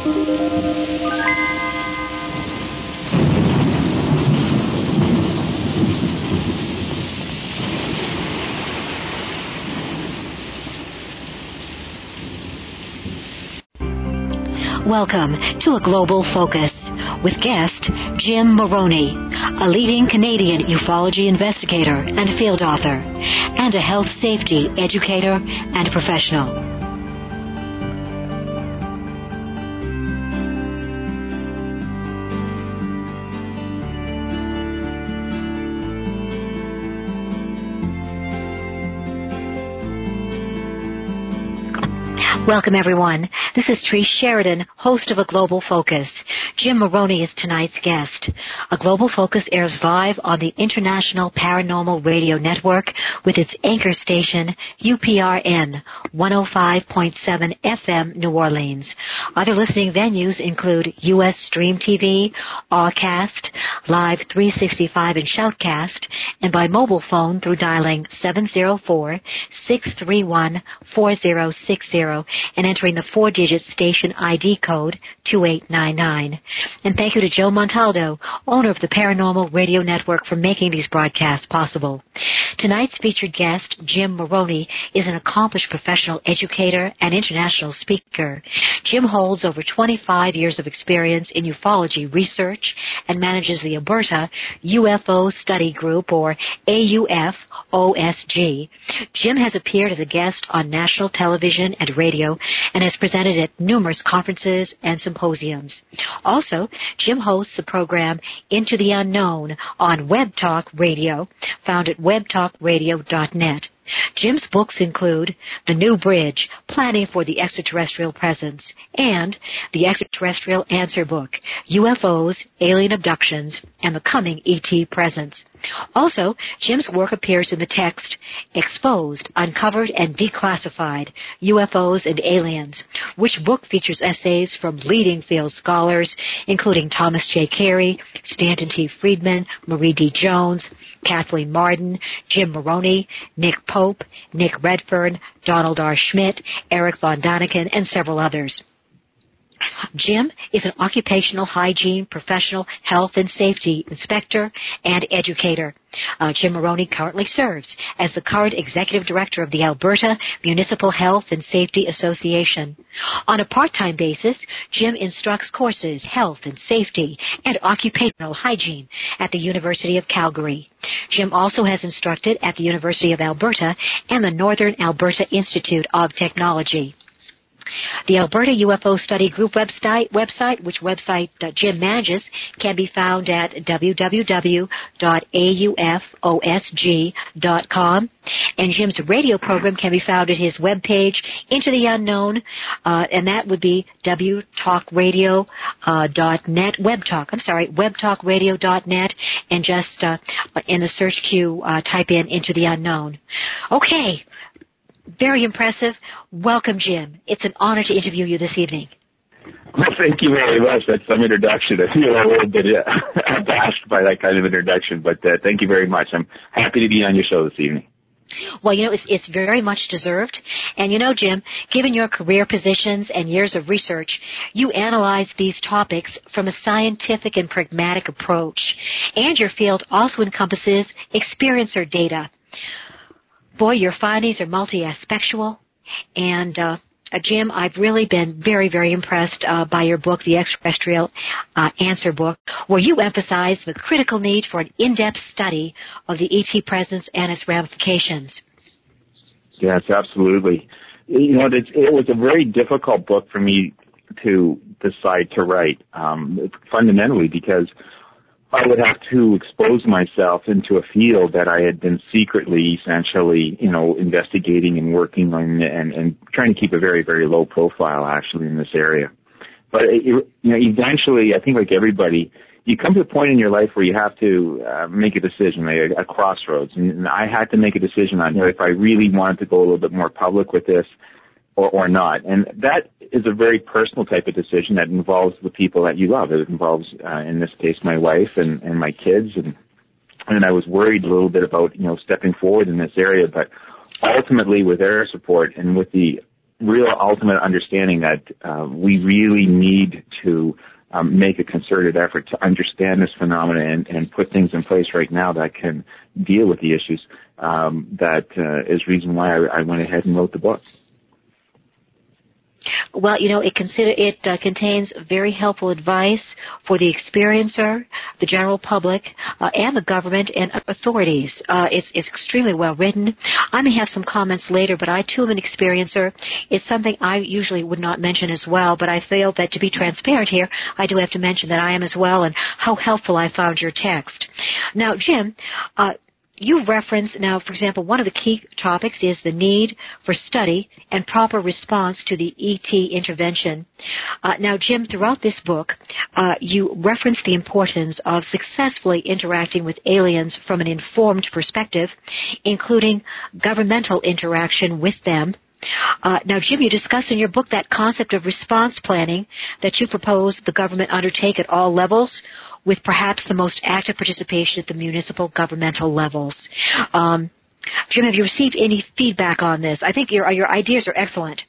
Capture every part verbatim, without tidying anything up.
Welcome to A Global Focus with guest Jim Moroney, a leading Canadian ufology investigator and field author, and a health safety educator and professional. Welcome, everyone. This is Trish Sheridan, host of A Global Focus. Jim Moroney is tonight's guest. A Global Focus airs live on the International Paranormal Radio Network with its anchor station, U P R N, one oh five point seven F M, New Orleans. Other listening venues include U S Stream T V, Awcast, Live three sixty-five and Shoutcast, and by mobile phone through dialing seven oh four, six three one, four oh six oh and entering the four-digit station I D code two eight nine nine. And thank you to Joe Montaldo, owner of the Paranormal Radio Network, for making these broadcasts possible. Tonight's featured guest, Jim Moroney, is an accomplished professional educator and international speaker. Jim holds over twenty-five years of experience in ufology research and manages the Alberta U F O Study Group, or A U F O S G. Jim has appeared as a guest on national television and radio and has presented at numerous conferences and symposiums. Also, Jim hosts the program Into the Unknown on Web Talk Radio, found at web talk radio dot net. Jim's books include The New Bridge, Planning for the Extraterrestrial Presence, and The Extraterrestrial Answer Book, U F Os, Alien Abductions, and the Coming E T Presence. Also, Jim's work appears in the text Exposed, Uncovered, and Declassified, U F Os and Aliens, which book features essays from leading field scholars, including Thomas J. Carey, Stanton T. Friedman, Marie D. Jones, Kathleen Marden, Jim Moroney, Nick Pope, Nick Redfern, Donald R. Schmidt, Eric Von Daniken, and several others. Jim is an occupational hygiene, professional health and safety inspector and educator. Uh, Jim Moroney currently serves as the current executive director of the Alberta Municipal Health and Safety Association. On a part-time basis, Jim instructs courses, health and safety, and occupational hygiene at the University of Calgary. Jim also has instructed at the University of Alberta and the Northern Alberta Institute of Technology. The Alberta U F O Study Group website, website which website uh, Jim manages, can be found at w w w dot a u f o s g dot com. And Jim's radio program can be found at his webpage, Into the Unknown, uh, and that would be w talk radio dot net, webtalk, I'm sorry, web talk radio dot net, and just uh, in the search queue, uh, type in Into the Unknown. Okay. Very impressive. Welcome, Jim. It's an honor to interview you this evening. Well, thank you very much. That's some introduction. I feel a little bit uh, abashed by that kind of introduction, but uh, thank you very much. I'm happy to be on your show this evening. Well, you know, it's, it's very much deserved. And, you know, Jim, given your career positions and years of research, you analyze these topics from a scientific and pragmatic approach. And your field also encompasses experiencer data. Boy, your findings are multi-aspectual, and uh, uh, Jim, I've really been very, very impressed uh, by your book, The Extraterrestrial uh, Answer Book, where you emphasize the critical need for an in-depth study of the E T presence and its ramifications. Yes, absolutely. You know, it, it was a very difficult book for me to decide to write, um, fundamentally because I would have to expose myself into a field that I had been secretly, essentially, you know, investigating and working on, and, and trying to keep a very, very low profile, actually, in this area. But, it, you know, eventually, I think like everybody, you come to a point in your life where you have to uh, make a decision, like a, a crossroads. And I had to make a decision on, you know, if I really wanted to go a little bit more public with this, Or, or not. And that is a very personal type of decision that involves the people that you love. It involves, uh, in this case, my wife and, and my kids. And, and I was worried a little bit about, you know, stepping forward in this area. But ultimately, with their support and with the real ultimate understanding that uh, we really need to um, make a concerted effort to understand this phenomenon and, and put things in place right now that can deal with the issues. Um, that uh, is the reason why I, I went ahead and wrote the book. Well, you know, it consider it uh, contains very helpful advice for the experiencer, the general public, uh, and the government and authorities. Uh, it's, it's extremely well written. I may have some comments later, but I too am an experiencer. It's something I usually would not mention as well, but I feel that to be transparent here, I do have to mention that I am as well and how helpful I found your text. Now, Jim, uh, you reference now, for example, one of the key topics is the need for study and proper response to the E T intervention. Uh, now, Jim, throughout this book, uh, you reference the importance of successfully interacting with aliens from an informed perspective, including governmental interaction with them. Uh, now, Jim, you discuss in your book that concept of response planning that you propose the government undertake at all levels, with perhaps the most active participation at the municipal governmental levels. Um, Jim, have you received any feedback on this? I think your your ideas are excellent.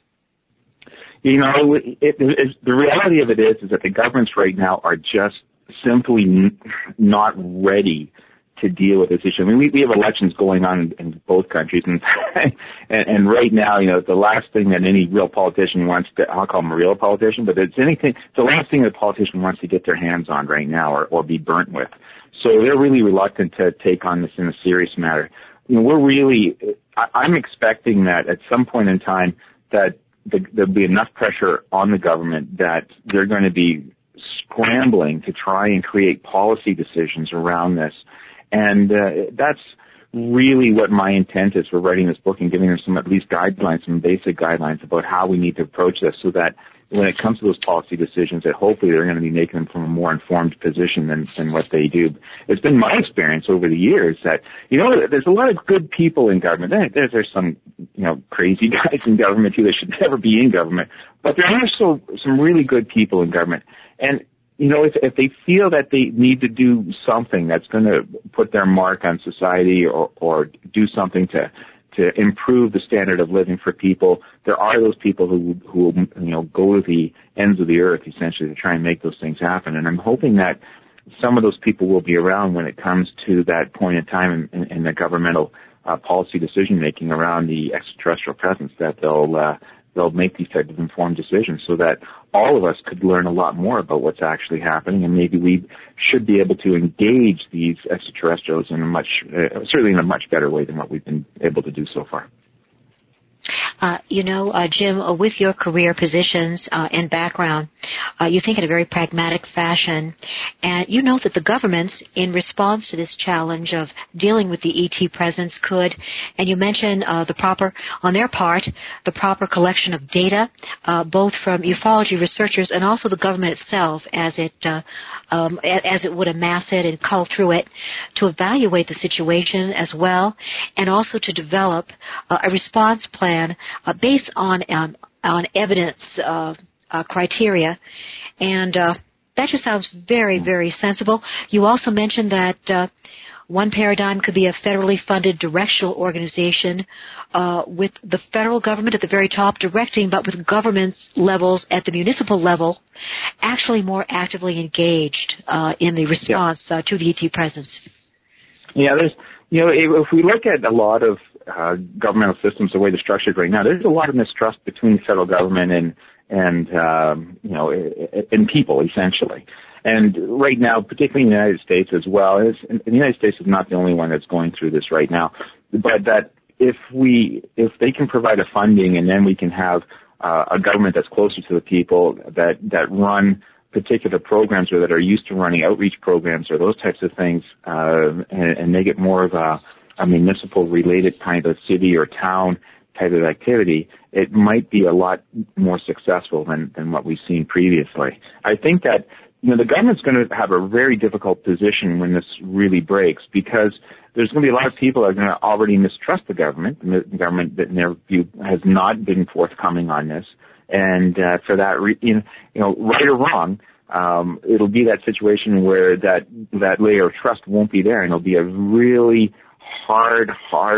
You know, it, it, the reality of it is, is that the governments right now are just simply n- not ready to deal with this issue. I mean, we, we have elections going on in, in both countries, and, and and right now, you know, the last thing that any real politician wants to, I'll call him a real politician, but it's anything, it's the last thing that a politician wants to get their hands on right now or, or be burnt with. So they're really reluctant to take on this in a serious matter. You know, we're really, I, I'm expecting that at some point in time that the, there'll be enough pressure on the government that they're going to be scrambling to try and create policy decisions around this. And uh, that's really what my intent is for writing this book and giving them some at least guidelines, some basic guidelines about how we need to approach this so that when it comes to those policy decisions that hopefully they're going to be making them from a more informed position than, than what they do. It's been my experience over the years that, you know, there's a lot of good people in government. There's, there's some, you know, crazy guys in government too that should never be in government. But there are also some really good people in government. And you know, if, if they feel that they need to do something that's going to put their mark on society or, or do something to to improve the standard of living for people, there are those people who who you know go to the ends of the earth essentially to try and make those things happen. And I'm hoping that some of those people will be around when it comes to that point in time in, in, in the governmental uh, policy decision making around the extraterrestrial presence, that they'll uh, they'll make these types of informed decisions so that all of us could learn a lot more about what's actually happening, and maybe we should be able to engage these extraterrestrials in a much, uh, certainly in a much better way than what we've been able to do so far. Uh, you know, uh, Jim, uh, with your career positions uh, and background, uh, you think in a very pragmatic fashion, and you know that the governments, in response to this challenge of dealing with the E T presence, could, and you mentioned uh, the proper, on their part, the proper collection of data, uh, both from ufology researchers and also the government itself, as it uh, um, as it would amass it and cull through it, to evaluate the situation as well, and also to develop uh, a response plan Uh, based on um, on evidence uh, uh, criteria, and uh, that just sounds very, very sensible. You also mentioned that uh, one paradigm could be a federally funded directional organization uh, with the federal government at the very top directing, but with government levels at the municipal level actually more actively engaged uh, in the response yeah. uh, to the E T presence. Yeah, there's, you know, if we look at a lot of Uh, governmental systems, the way they're structured right now, there's a lot of mistrust between the federal government and, and um, you know, and people, essentially. And right now, particularly in the United States as well, is, and the United States is not the only one that's going through this right now, but that if we, if they can provide a funding and then we can have uh, a government that's closer to the people that, that run particular programs or that are used to running outreach programs or those types of things, uh, and, and make it more of a a municipal-related kind of city or town type of activity, it might be a lot more successful than, than what we've seen previously. I think that, you know, the government's going to have a very difficult position when this really breaks because there's going to be a lot of people that are going to already mistrust the government. The government, in their view, has not been forthcoming on this. And uh, for that, re- you know, right or wrong, um, it'll be that situation where that, that layer of trust won't be there, and it'll be a really hard, hard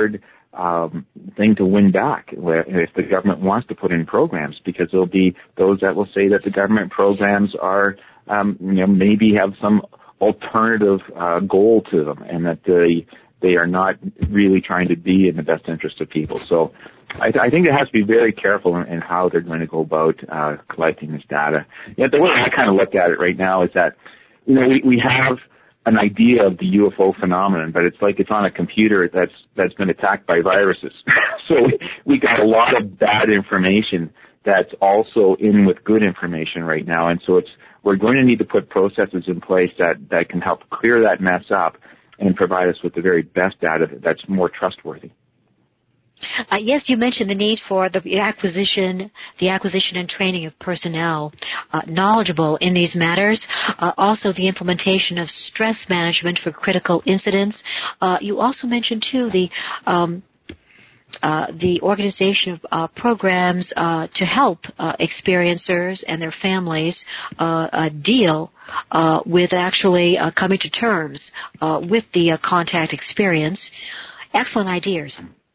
um, thing to win back if the government wants to put in programs, because there'll be those that will say that the government programs are, um, you know, maybe have some alternative uh, goal to them, and that they they are not really trying to be in the best interest of people. So I, I think it has to be very careful in, in how they're going to go about uh, collecting this data. Yeah, the way I kind of look at it right now is that, you know, we, we have an idea of the U F O phenomenon, but it's like it's on a computer that's that's been attacked by viruses. So we, we got a lot of bad information that's also in with good information right now, and so it's we're going to need to put processes in place that, that can help clear that mess up and provide us with the very best data that's more trustworthy. Uh, yes, you mentioned the need for the acquisition, the acquisition and training of personnel uh, knowledgeable in these matters. Uh, also, the implementation of stress management for critical incidents. Uh, you also mentioned too the um, uh, the organization of uh, programs uh, to help uh, experiencers and their families uh, uh, deal uh, with actually uh, coming to terms uh, with the uh, contact experience. Excellent ideas.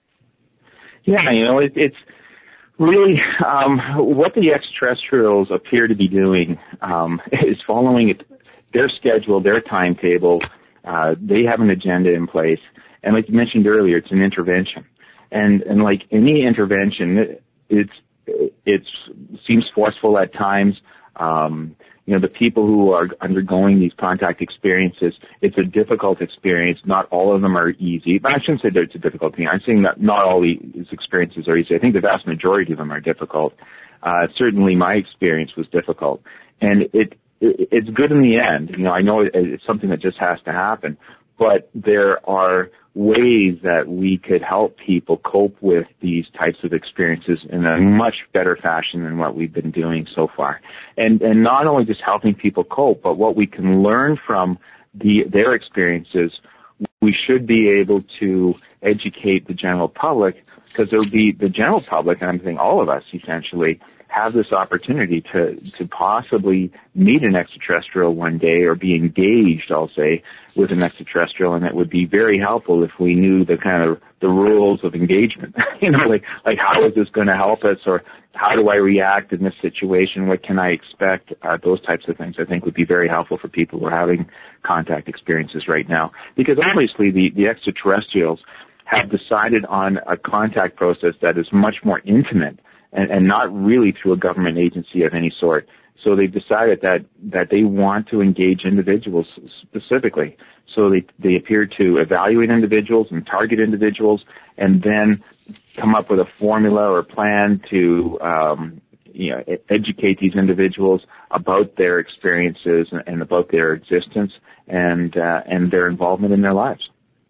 Yeah, you know, it, it's really um, what the extraterrestrials appear to be doing um, is following it, their schedule, their timetable. Uh, they have an agenda in place, and like you mentioned earlier, it's an intervention. And and like any intervention, it, it's it seems forceful at times. Um, you know, the people who are undergoing these contact experiences, it's a difficult experience. Not all of them are easy. But I shouldn't say that it's a difficult thing. I'm saying that not all these experiences are easy. I think the vast majority of them are difficult. Uh, certainly my experience was difficult. And it, it it's good in the end. You know, I know it's something that just has to happen. But there are ways that we could help people cope with these types of experiences in a much better fashion than what we've been doing so far. And and not only just helping people cope, but what we can learn from the their experiences, we should be able to educate the general public, because there will be the general public, and I'm saying all of us essentially, have this opportunity to, to possibly meet an extraterrestrial one day, or be engaged, I'll say, with an extraterrestrial, and it would be very helpful if we knew the kind of the rules of engagement. you know, like, like how is this going to help us, or how do I react in this situation? What can I expect? Uh, those types of things I think would be very helpful for people who are having contact experiences right now. Because obviously the, the extraterrestrials have decided on a contact process that is much more intimate, and, and not really through a government agency of any sort. So they've decided that, that they want to engage individuals specifically. So they, they appear to evaluate individuals and target individuals, and then come up with a formula or plan to um, you know, educate these individuals about their experiences and, and about their existence and uh, and their involvement in their lives.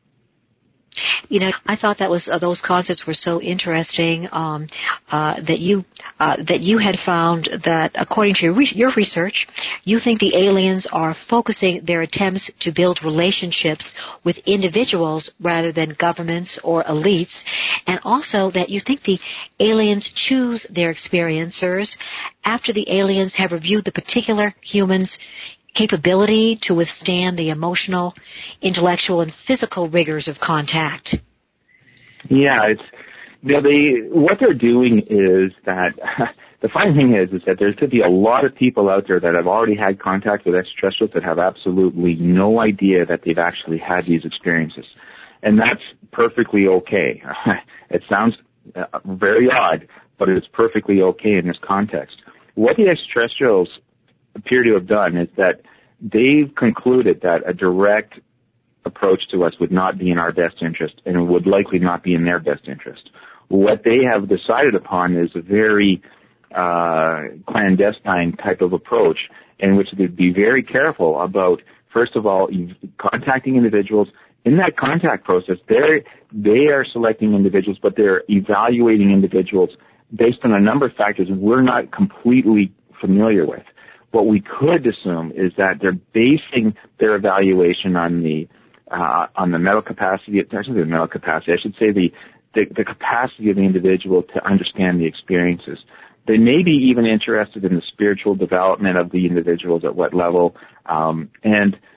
You know, I thought that was uh, those concepts were so interesting um, uh, that you uh, that you had found that, according to your, re- your research, you think the aliens are focusing their attempts to build relationships with individuals rather than governments or elites, and also that you think the aliens choose their experiencers after the aliens have reviewed the particular human's capability to withstand the emotional, intellectual, and physical rigors of contact. Yeah, it's you know, they what they're doing is that the funny thing is is that there could be a lot of people out there that have already had contact with extraterrestrials that have absolutely no idea that they've actually had these experiences, and that's perfectly okay. It sounds very odd, but it's perfectly okay in this context. What the extraterrestrials appear to have done is that they've concluded that a direct approach to us would not be in our best interest, and would likely not be in their best interest. What they have decided upon is a very uh, clandestine type of approach, in which they'd be very careful about, first of all, contacting individuals. In that contact process, they they are selecting individuals, but they're evaluating individuals based on a number of factors we're not completely familiar with. What we could assume is that they're basing their evaluation on the uh, on the mental capacity, actually the mental capacity, I should say the, the the capacity of the individual to understand the experiences. They may be even interested in the spiritual development of the individuals, at what level, um, and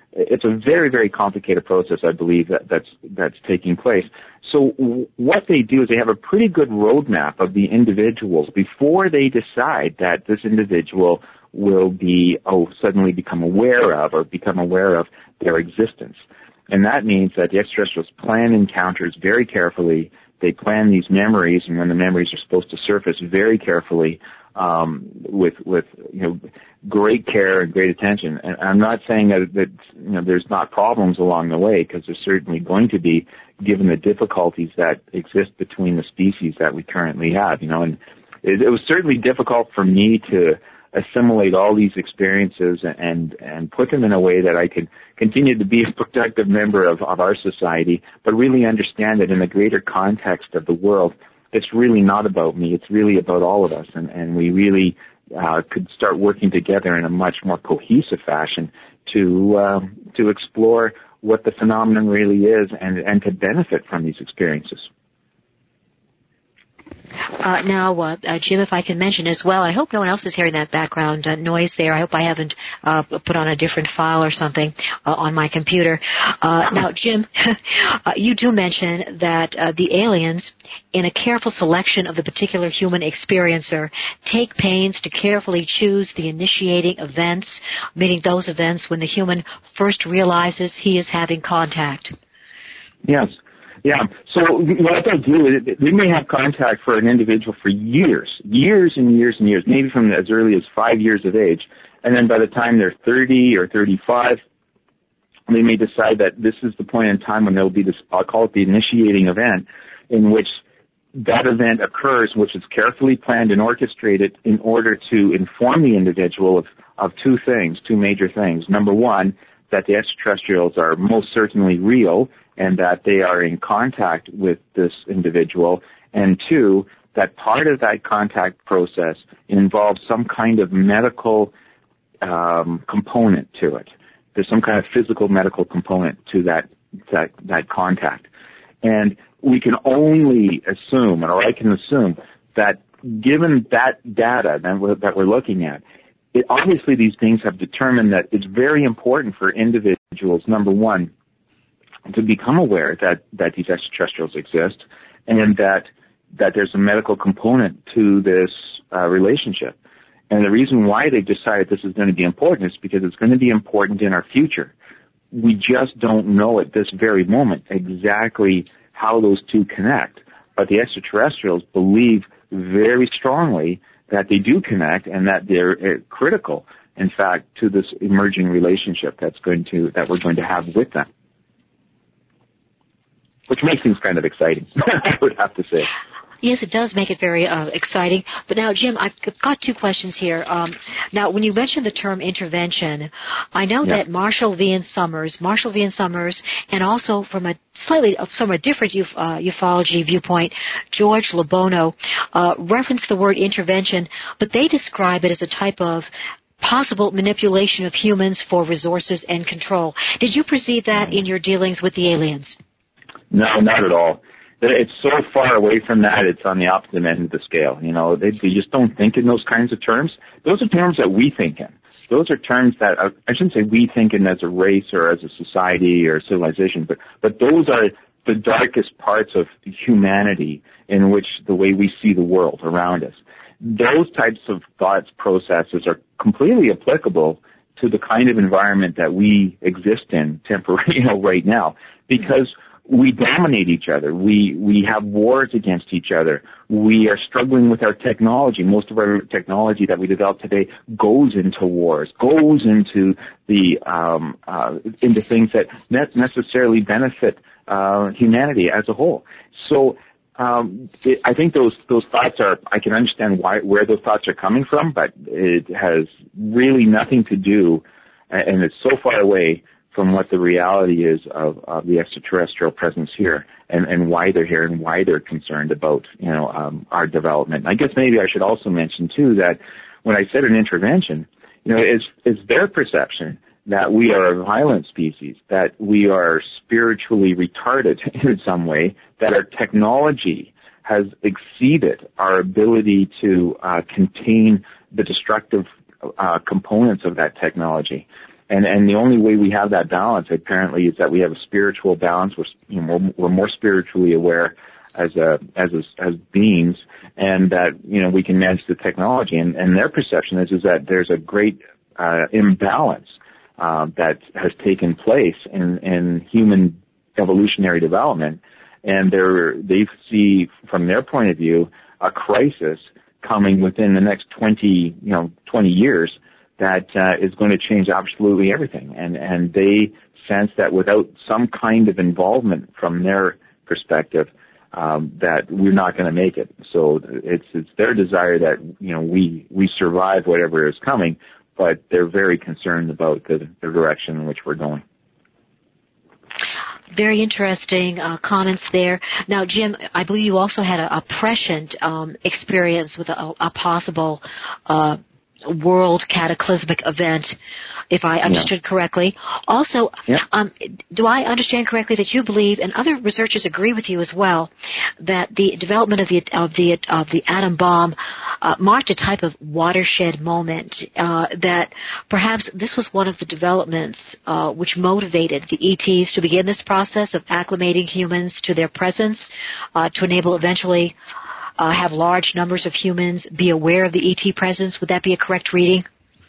it's a very, very complicated process, I believe, that, that's that's taking place. So w- what they do is they have a pretty good roadmap of the individuals before they decide that this individual will be, oh, suddenly become aware of or become aware of their existence. And that means that the extraterrestrials plan encounters very carefully. They plan these memories, and when the memories are supposed to surface, very carefully, um, with with you know great care and great attention. And I'm not saying that, that you know there's not problems along the way, because there's certainly going to be, given the difficulties that exist between the species that we currently have. You know, and it, it was certainly difficult for me to assimilate all these experiences and and put them in a way that I could continue to be a productive member of, of our society, but really understand that in the greater context of the world, it's really not about me. It's really about all of us, and, and we really uh, could start working together in a much more cohesive fashion to uh, to explore what the phenomenon really is and, and to benefit from these experiences. Uh, now, uh, uh, Jim, if I can mention as well, I hope no one else is hearing that background uh, noise there. I hope I haven't uh, put on a different file or something uh, on my computer. Uh, now, Jim, uh, you do mention that uh, the aliens, in a careful selection of the particular human experiencer, take pains to carefully choose the initiating events, meaning those events when the human first realizes he is having contact. Yes. Yeah, so what they'll do is they may have contact for an individual for years, years and years and years, maybe from as early as five years of age, and then by the time they're thirty or thirty-five, they may decide that this is the point in time when there will be this, I'll call it the initiating event, in which that event occurs, which is carefully planned and orchestrated in order to inform the individual of, of two things, two major things. Number one, that the extraterrestrials are most certainly real, and that they are in contact with this individual, and two, that part of that contact process involves some kind of medical um, component to it. There's some kind of physical medical component to that that, that contact. And we can only assume, or I can assume, that given that data that we're, that we're looking at, it, obviously these beings have determined that it's very important for individuals, number one, to become aware that, that these extraterrestrials exist, and that that there's a medical component to this uh, relationship. And the reason why they've decided this is going to be important is because it's going to be important in our future. We just don't know at this very moment exactly how those two connect, but the extraterrestrials believe very strongly that they do connect and that they're uh, critical, in fact, to this emerging relationship that's going to that we're going to have with them. Which makes things kind of exciting, I would have to say. Yes, it does make it very uh, exciting. But now, Jim, I've got two questions here. Um, now, when you mentioned the term intervention, I know yeah. that Marshall V. N. Summers, Marshall V. N. Summers, and also from a slightly from a different uf- uh, ufology viewpoint, George Labono, uh, referenced the word intervention, but they describe it as a type of possible manipulation of humans for resources and control. Did you perceive that in your dealings with the aliens? No, not at all. It's so far away from that, it's on the opposite end of the scale. You know, they, they just don't think in those kinds of terms. Those are terms that we think in. Those are terms that, are, I shouldn't say we think in as a race or as a society or a civilization, but, but those are the darkest parts of humanity in which the way we see the world around us. Those types of thoughts, processes are completely applicable to the kind of environment that we exist in temporarily, you know, right now, because we dominate each other. We we have wars against each other. We are struggling with our technology. Most of our technology that we develop today goes into wars, goes into the um, uh, into things that ne- necessarily benefit uh, humanity as a whole. So um, it, I think those those thoughts are. I can understand why where those thoughts are coming from, but it has really nothing to do, and it's so far away from what the reality is of, of the extraterrestrial presence here, and, and why they're here and why they're concerned about, you know, um, our development. And I guess maybe I should also mention too that when I said an intervention, you know, it's it's their perception that we are a violent species, that we are spiritually retarded in some way, that our technology has exceeded our ability to uh, contain the destructive uh, components of that technology. And, and the only way we have that balance, apparently, is that we have a spiritual balance. We're, you know, we're, we're more spiritually aware as a, as a, as beings, and that, you know, we can manage the technology. And, and their perception is, is that there's a great, uh, imbalance, uh, that has taken place in, in human evolutionary development. And they're, they see, from their point of view, a crisis coming within the next twenty, you know, twenty years that uh, is going to change absolutely everything. And, and they sense that without some kind of involvement from their perspective, um, that we're not going to make it. So it's, it's their desire that, you know, we, we survive whatever is coming, but they're very concerned about the, the direction in which we're going. Very interesting uh, comments there. Now, Jim, I believe you also had a, a prescient um, experience with a, a possible uh world cataclysmic event, if I understood yeah. correctly. Also, yeah. um, do I understand correctly that you believe, and other researchers agree with you as well, that the development of the of the of the atom bomb uh, marked a type of watershed moment? Uh, that perhaps this was one of the developments uh, which motivated the E Ts to begin this process of acclimating humans to their presence, uh, to enable eventually Uh, have large numbers of humans be aware of the E T presence. Would that be a correct reading?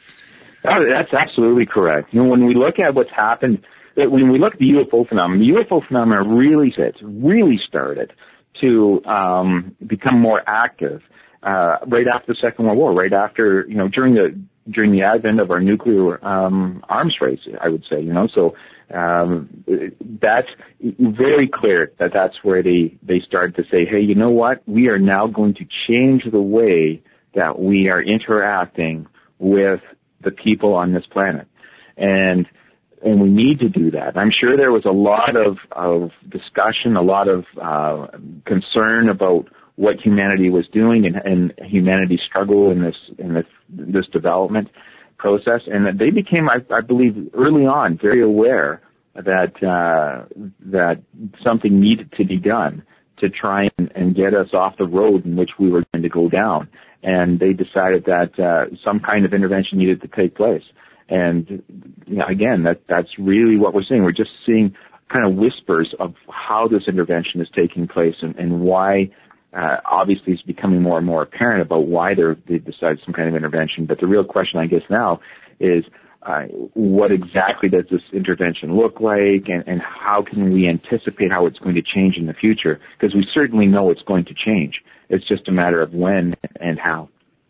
Oh, that's absolutely correct. You know, when we look at what's happened, when we look at the U F O phenomenon, the U F O phenomenon really really started to um, become more active uh, right after the Second World War, right after, you know, during the during the advent of our nuclear um, arms race, I would say, you know. So um, that's very clear that that's where they, they started to say, hey, you know what? We are now going to change the way that we are interacting with the people on this planet. And and we need to do that. I'm sure there was a lot of, of discussion, a lot of uh, concern about what humanity was doing and, and humanity's struggle in this in this, this development process, and that they became, I, I believe, early on very aware that uh, that something needed to be done to try and, and get us off the road in which we were going to go down. And they decided that uh, some kind of intervention needed to take place. And you know, again, that that's really what we're seeing. We're just seeing kind of whispers of how this intervention is taking place and, and why. Uh, obviously, it's becoming more and more apparent about why they're, they decided some kind of intervention. But the real question, I guess, now is uh, what exactly does this intervention look like, and, and how can we anticipate how it's going to change in the future? Because we certainly know it's going to change. It's just a matter of when and how.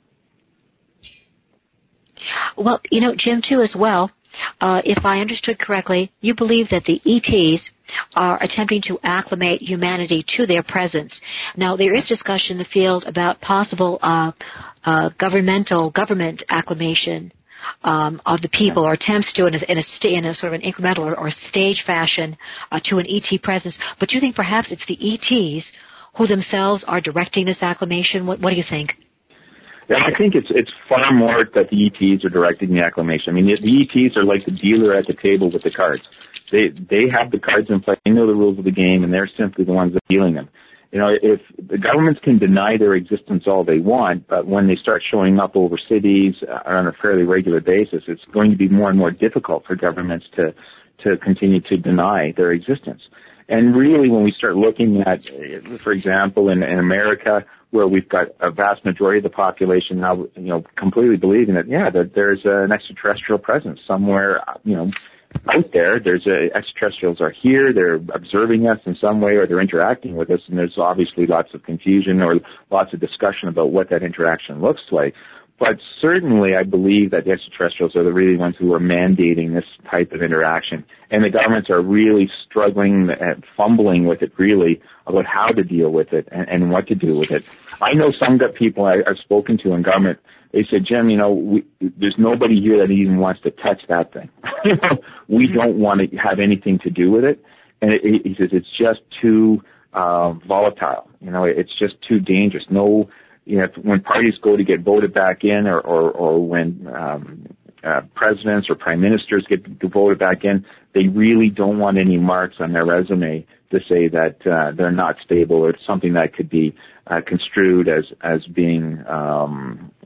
Well, you know, Jim, too, as well, uh, if I understood correctly, you believe that the E Ts are attempting to acclimate humanity to their presence. Now, there is discussion in the field about possible uh, uh, governmental government acclimation um, of the people, or attempts to in a, in a, st- in a sort of an incremental or, or stage fashion uh, to an E T presence. But do you think perhaps it's the E Ts who themselves are directing this acclimation? What, what do you think? Yeah, I think it's it's far more that the E Ts are directing the acclimation. I mean, the, the E Ts are like the dealer at the table with the cards. They they have the cards in play. They know the rules of the game, and they're simply the ones that are dealing them. You know, if the governments can deny their existence all they want, but when they start showing up over cities on a fairly regular basis, it's going to be more and more difficult for governments to to continue to deny their existence. And really, when we start looking at, for example, in, in America, where we've got a vast majority of the population now, you know, completely believing that, yeah, that there's an extraterrestrial presence somewhere, you know, out there. There's a, extraterrestrials are here. They're observing us in some way, or they're interacting with us. And there's obviously lots of confusion or lots of discussion about what that interaction looks like. But certainly, I believe that the extraterrestrials are the really ones who are mandating this type of interaction. And the governments are really struggling and fumbling with it, really, about how to deal with it and, and what to do with it. I know some good people I, I've spoken to in government, they said, Jim, you know, we, there's nobody here that even wants to touch that thing. You know, we mm-hmm. don't want to have anything to do with it. And it, it, he says it's just too uh, volatile. You know, it's just too dangerous. No. You know, when parties go to get voted back in, or, or, or when um, uh, presidents or prime ministers get voted back in, they really don't want any marks on their resume to say that uh, they're not stable, or something that could be uh, construed as as being um,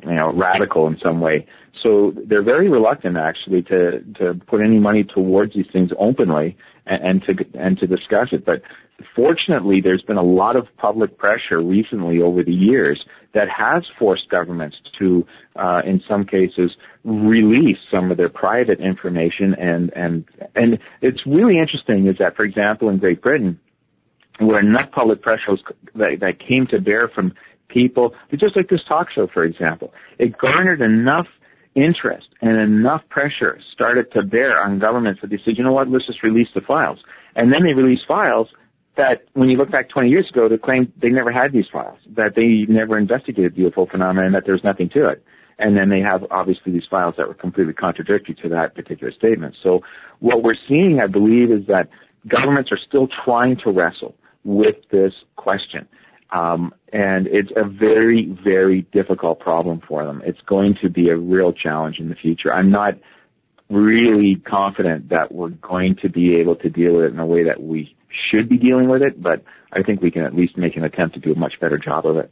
you know, radical in some way. So they're very reluctant actually to, to put any money towards these things openly and, and to and to discuss it. But fortunately, there's been a lot of public pressure recently over the years that has forced governments to, uh, in some cases, release some of their private information. And, and, and it's really interesting is that, for example, in Great Britain, where enough public pressure was, that, that came to bear from people, just like this talk show, for example, it garnered enough interest and enough pressure started to bear on governments that they said, you know what, let's just release the files. And then they released files that, when you look back twenty years ago, they claimed they never had these files, that they never investigated the U F O phenomenon, and that there's nothing to it. And then they have, obviously, these files that were completely contradictory to that particular statement. So what we're seeing, I believe, is that governments are still trying to wrestle with this question. Um, and it's a very, very difficult problem for them. It's going to be a real challenge in the future. I'm not really confident that we're going to be able to deal with it in a way that we should be dealing with it, but I think we can at least make an attempt to do a much better job of it.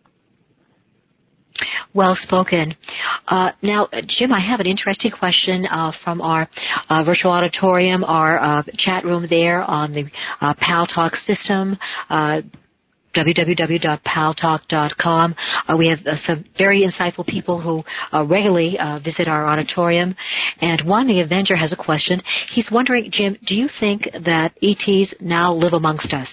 Well spoken. Uh, now, Jim, I have an interesting question uh, from our uh, virtual auditorium, our uh, chat room there on the uh, Paltalk system, uh, w w w dot paltalk dot com. Uh, we have uh, some very insightful people who uh, regularly uh, visit our auditorium. And one, the Avenger, has a question. He's wondering, Jim, do you think that E Ts now live amongst us?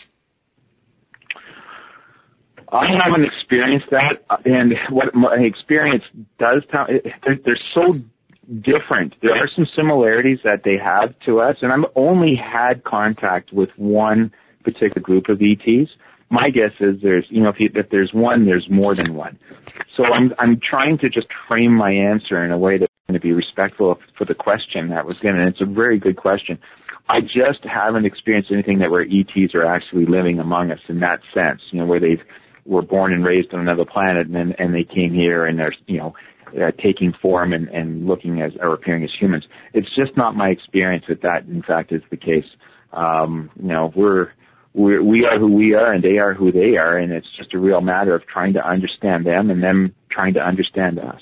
I haven't experienced that, and what my experience does tell, they're, they're so different. There are some similarities that they have to us, and I've only had contact with one particular group of E Ts. My guess is there's, you know, if, you, if there's one, there's more than one. So I'm I'm trying to just frame my answer in a way that's going to be respectful for the question that was given, and it's a very good question. I just haven't experienced anything that where E Ts are actually living among us in that sense, you know, where they've were born and raised on another planet, and then and they came here and they're, you know, uh, taking form and, and looking as or appearing as humans. It's just not my experience that that in fact is the case. Um, you know, we're we're we are who we are, and they are who they are, and it's just a real matter of trying to understand them and them trying to understand us.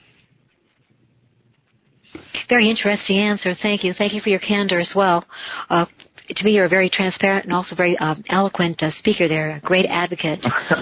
Very interesting answer. Thank you. Thank you for your candor as well. Uh, To me, you're a very transparent and also very um, eloquent uh, speaker there, a great advocate.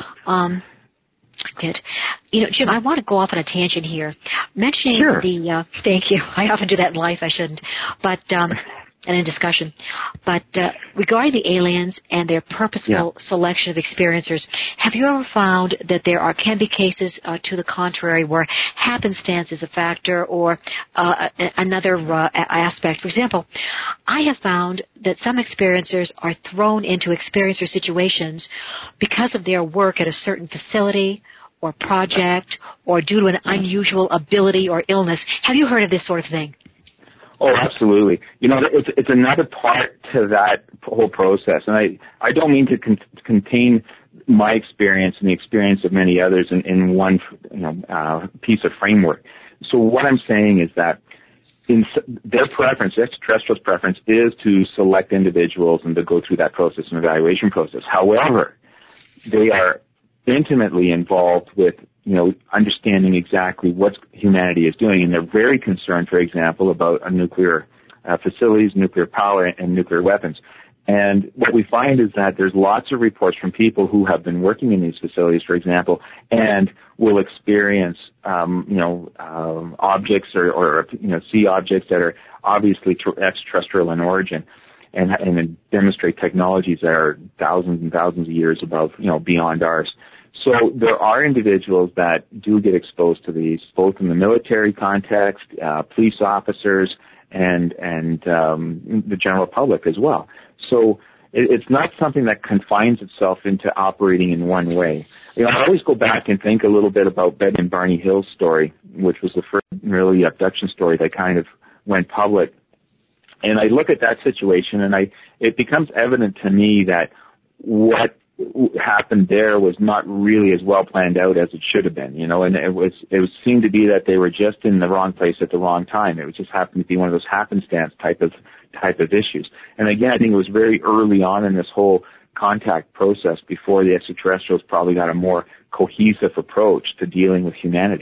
um, good. You know, Jim, I want to go off on a tangent here. Mentioning sure. the, uh, thank you. I often do that in life. I shouldn't. But, um, and in discussion. But uh, regarding the aliens and their purposeful yeah. selection of experiencers, have you ever found that there are can be cases uh, to the contrary where happenstance is a factor or uh, another uh, aspect? For example, I have found that some experiencers are thrown into experiencer situations because of their work at a certain facility or project or due to an unusual ability or illness. Have you heard of this sort of thing? Oh, absolutely. You know, it's it's another part to that whole process, and I, I don't mean to, con- to contain my experience and the experience of many others in, in one you know uh, piece of framework. So what I'm saying is that in their preference, extraterrestrials' preference, is to select individuals and to go through that process, an evaluation process. However, they are intimately involved with you know, understanding exactly what humanity is doing. And they're very concerned, for example, about uh, nuclear uh, facilities, nuclear power, and nuclear weapons. And what we find is that there's lots of reports from people who have been working in these facilities, for example, and will experience, um, you know, um, objects or, or, you know, see objects that are obviously extraterrestrial in origin. And, and demonstrate technologies that are thousands and thousands of years above, you know, beyond ours. So there are individuals that do get exposed to these, both in the military context, uh, police officers, and and um, the general public as well. So it, it's not something that confines itself into operating in one way. You know, I always go back and think a little bit about Ben and Barney Hill's story, which was the first really abduction story that kind of went public. And I look at that situation, and I it becomes evident to me that what happened there was not really as well planned out as it should have been, you know, and it was it was seemed to be that they were just in the wrong place at the wrong time. It was just happened to be one of those happenstance type of type of issues. And again, I think it was very early on in this whole contact process before the extraterrestrials probably got a more cohesive approach to dealing with humanity.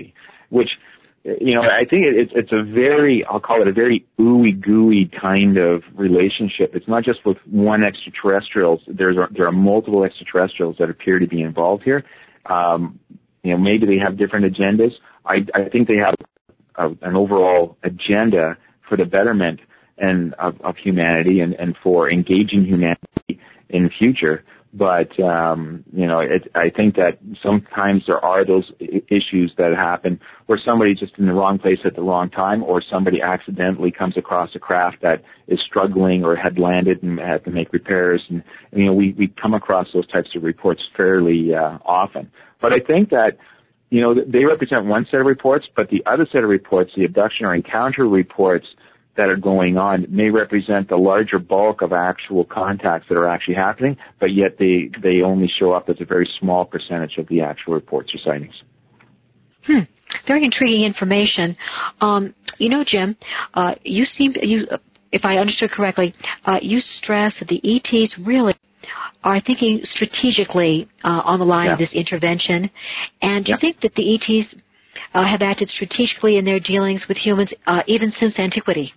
which, you know, I think it, it's a very, I'll call it a very ooey gooey kind of relationship. It's not just with one extraterrestrial. There's there are multiple extraterrestrials that appear to be involved here. Um, you know, maybe they have different agendas. I, I think they have a, an overall agenda for the betterment and of, of humanity and, and for engaging humanity in the future. But, um, you know, it, I think that sometimes there are those I- issues that happen where somebody's just in the wrong place at the wrong time, or somebody accidentally comes across a craft that is struggling or had landed and had to make repairs. And, you know, we, we come across those types of reports fairly uh, often. But I think that, you know, they represent one set of reports, but the other set of reports, the abduction or encounter reports that are going on, may represent the larger bulk of actual contacts that are actually happening, but yet they, they only show up as a very small percentage of the actual reports or sightings. Hmm. Very intriguing information. Um, you know, Jim, uh, you seem, you, if I understood correctly, uh, you stress that the E Ts really are thinking strategically uh, on the line yeah. of this intervention. And do yeah. you think that the E Ts uh, have acted strategically in their dealings with humans uh, even since antiquity?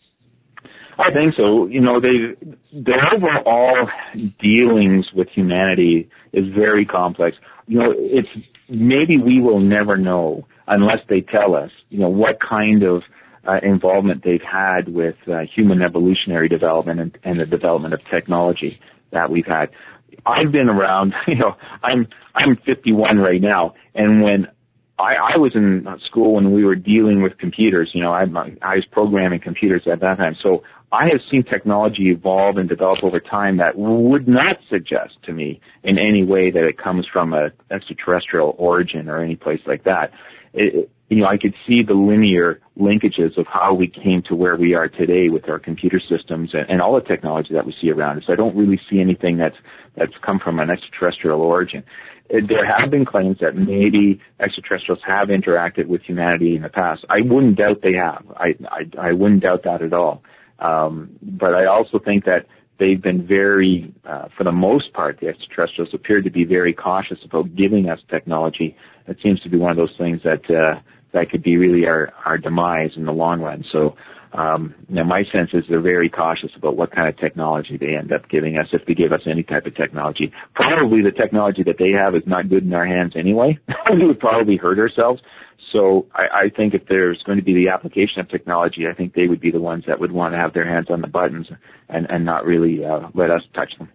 I think so. You know, they, their overall dealings with humanity is very complex. You know, it's maybe we will never know unless they tell us, you know, what kind of uh, involvement they've had with uh, human evolutionary development and, and the development of technology that we've had. I've been around, you know, I'm I'm fifty-one right now, and when I, I was in school when we were dealing with computers, you know, I, I was programming computers at that time, so I have seen technology evolve and develop over time that would not suggest to me in any way that it comes from an extraterrestrial origin or any place like that. It, you know, I could see the linear linkages of how we came to where we are today with our computer systems and, and all the technology that we see around us. I don't really see anything that's that's come from an extraterrestrial origin. There have been claims that maybe extraterrestrials have interacted with humanity in the past. I wouldn't doubt they have. I I, I wouldn't doubt that at all. Um, but I also think that they've been very, uh, for the most part, the extraterrestrials appear to be very cautious about giving us technology. It seems to be one of those things that uh, that could be really our, our demise in the long run. So, um, you know, my sense is they're very cautious about what kind of technology they end up giving us, if they give us any type of technology. Probably the technology that they have is not good in our hands anyway. We would probably hurt ourselves. So I, I think if there's going to be the application of technology, I think they would be the ones that would want to have their hands on the buttons and, and not really uh, let us touch them.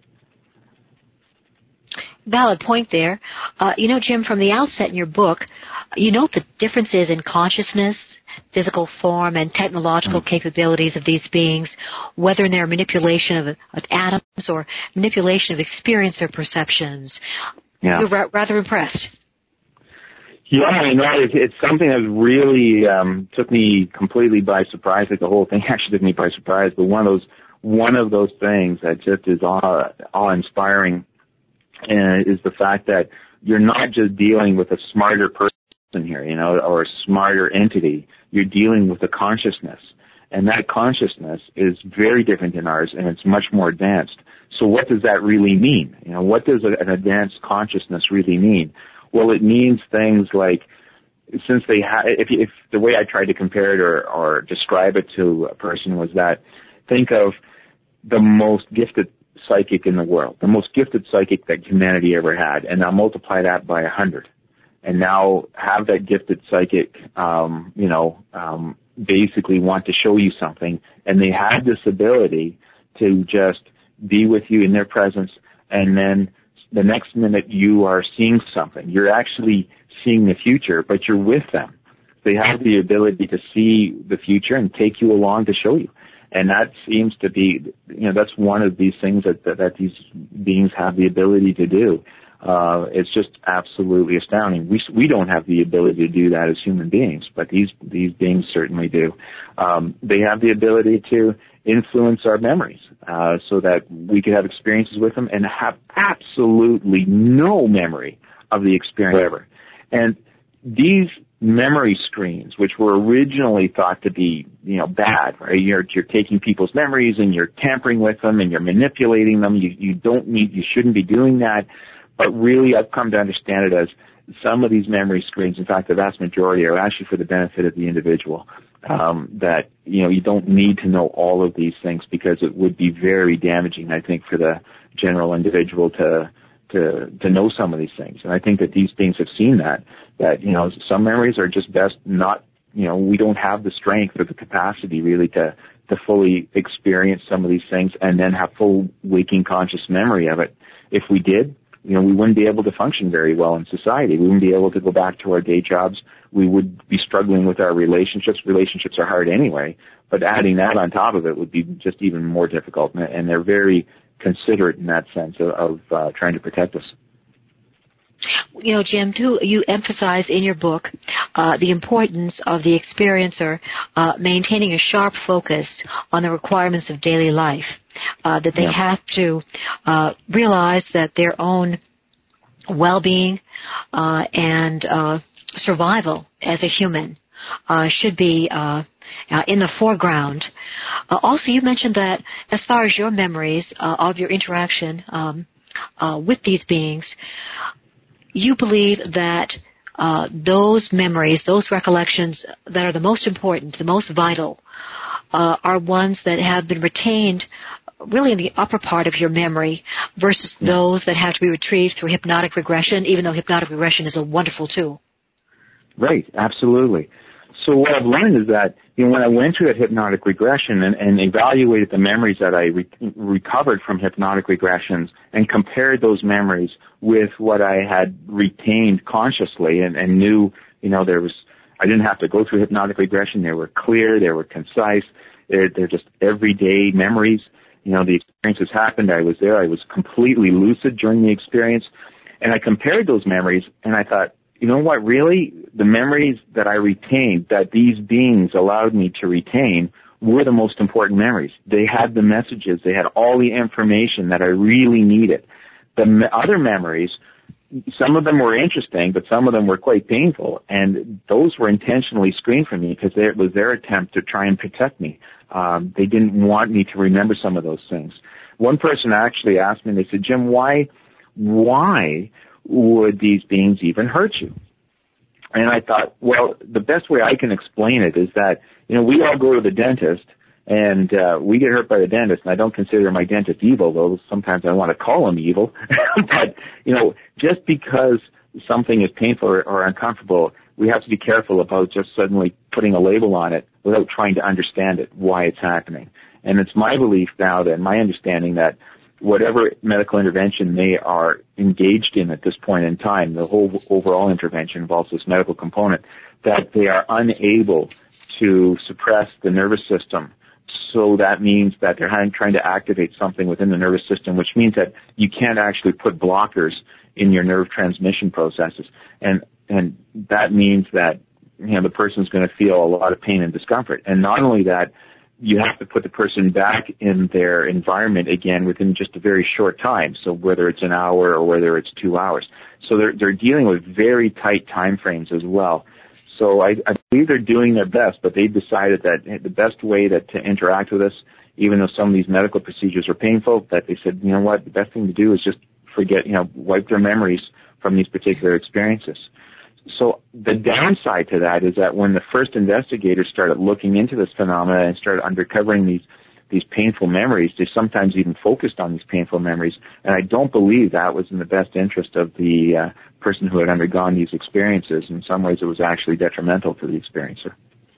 Valid point there. Uh, you know, Jim, from the outset in your book, you note the differences in consciousness, physical form, and technological mm-hmm. capabilities of these beings, whether in their manipulation of, of atoms or manipulation of experience or perceptions. Yeah. You're ra- rather impressed. Yeah, I know. It, it's something that really um, took me completely by surprise. Like the whole thing actually took me by surprise. But one of those one of those things that just is awe, awe-inspiring uh, is the fact that you're not just dealing with a smarter person here, you know, or a smarter entity. You're dealing with a consciousness, and that consciousness is very different than ours, and it's much more advanced. So, what does that really mean? You know, what does an advanced consciousness really mean? Well, it means things like, since they ha- if, if the way I tried to compare it or, or describe it to a person was that, think of the most gifted psychic in the world, the most gifted psychic that humanity ever had, and now multiply that by a hundred, and now have that gifted psychic, um, you know, um, basically want to show you something, and they have this ability to just be with you in their presence, and then the next minute you are seeing something. You're actually seeing the future, but you're with them. They have the ability to see the future and take you along to show you. And that seems to be, you know, that's one of these things that, that, that these beings have the ability to do. Uh, it's just absolutely astounding. We, we don't have the ability to do that as human beings, but these, these beings certainly do. Um, they have the ability to influence our memories, uh, so that we could have experiences with them and have absolutely no memory of the experience ever. And these memory screens, which were originally thought to be, you know, bad, right? You're, you're taking people's memories and you're tampering with them and you're manipulating them. You, you don't need, you shouldn't be doing that. But really, I've come to understand it as some of these memory screens, in fact, the vast majority, are actually for the benefit of the individual. Um, that, you know, you don't need to know all of these things because it would be very damaging, I think, for the general individual to to to know some of these things. And I think that these beings have seen that, that, you know, some memories are just best not, you know, we don't have the strength or the capacity really to, to fully experience some of these things and then have full waking conscious memory of it. If we did, you know, we wouldn't be able to function very well in society. We wouldn't be able to go back to our day jobs. We would be struggling with our relationships. Relationships are hard anyway, but adding that on top of it would be just even more difficult. And they're very considerate in that sense of, of uh, trying to protect us. You know, Jim, too, you emphasize in your book uh, the importance of the experiencer uh, maintaining a sharp focus on the requirements of daily life, uh, that they yeah. have to uh, realize that their own well-being uh, and uh, survival as a human uh, should be uh, uh, in the foreground. Uh, also, you mentioned that as far as your memories uh, of your interaction um, uh, with these beings, you believe that uh, those memories, those recollections that are the most important, the most vital, uh, are ones that have been retained really in the upper part of your memory versus yeah. those that have to be retrieved through hypnotic regression, even though hypnotic regression is a wonderful tool. Right, absolutely. So what I've learned is that, you know, when I went through that hypnotic regression and, and evaluated the memories that I re- recovered from hypnotic regressions and compared those memories with what I had retained consciously and, and knew, you know, there was, I didn't have to go through hypnotic regression. They were clear, they were concise, they're, they're just everyday memories. You know, the experiences happened, I was there, I was completely lucid during the experience. And I compared those memories and I thought, you know what, really, the memories that I retained, that these beings allowed me to retain, were the most important memories. They had the messages. They had all the information that I really needed. The me- other memories, some of them were interesting, but some of them were quite painful, and those were intentionally screened from me because it was their attempt to try and protect me. Um, they didn't want me to remember some of those things. One person actually asked me, they said, Jim, why, why would these beings even hurt you? And I thought, well, the best way I can explain it is that, you know, we all go to the dentist and uh, we get hurt by the dentist, and I don't consider my dentist evil, though sometimes I want to call him evil. But, you know, just because something is painful or, or uncomfortable, we have to be careful about just suddenly putting a label on it without trying to understand it, why it's happening. And it's my belief now that, my understanding that whatever medical intervention they are engaged in at this point in time, the whole overall intervention involves this medical component, that they are unable to suppress the nervous system. So that means that they're trying to activate something within the nervous system, which means that you can't actually put blockers in your nerve transmission processes. And and that means that, you know, the person's going to feel a lot of pain and discomfort. And not only that, you have to put the person back in their environment again within just a very short time. So whether it's an hour or whether it's two hours. So they're, they're dealing with very tight time frames as well. So I, I believe they're doing their best, but they decided that the best way that to interact with us, even though some of these medical procedures are painful, that they said, you know what, the best thing to do is just forget, you know, wipe their memories from these particular experiences. So the downside to that is that when the first investigators started looking into this phenomena and started uncovering these these painful memories, they sometimes even focused on these painful memories, and I don't believe that was in the best interest of the uh, person who had undergone these experiences. In some ways, it was actually detrimental to the experiencer.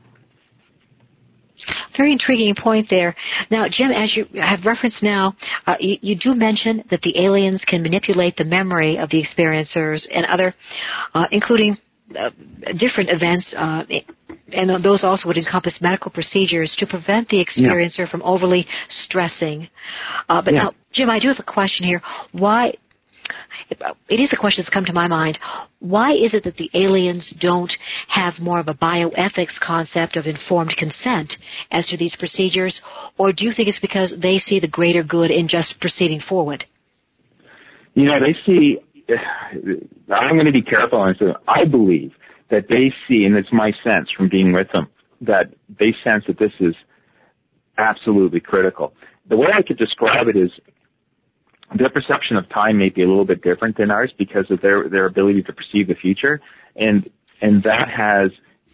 Very intriguing point there. Now, Jim, as you have referenced now, uh, you, you do mention that the aliens can manipulate the memory of the experiencers and other, uh, including uh, different events, uh, and those also would encompass medical procedures to prevent the experiencer yeah. from overly stressing. Uh, but yeah. now, Jim, I do have a question here. Why? It is a question that's come to my mind. Why is it that the aliens don't have more of a bioethics concept of informed consent as to these procedures, or do you think it's because they see the greater good in just proceeding forward? You know, they see, I'm going to be careful on this. I believe that they see, and it's my sense from being with them, that they sense that this is absolutely critical. The way I could describe it is, their perception of time may be a little bit different than ours because of their, their ability to perceive the future. And, and that has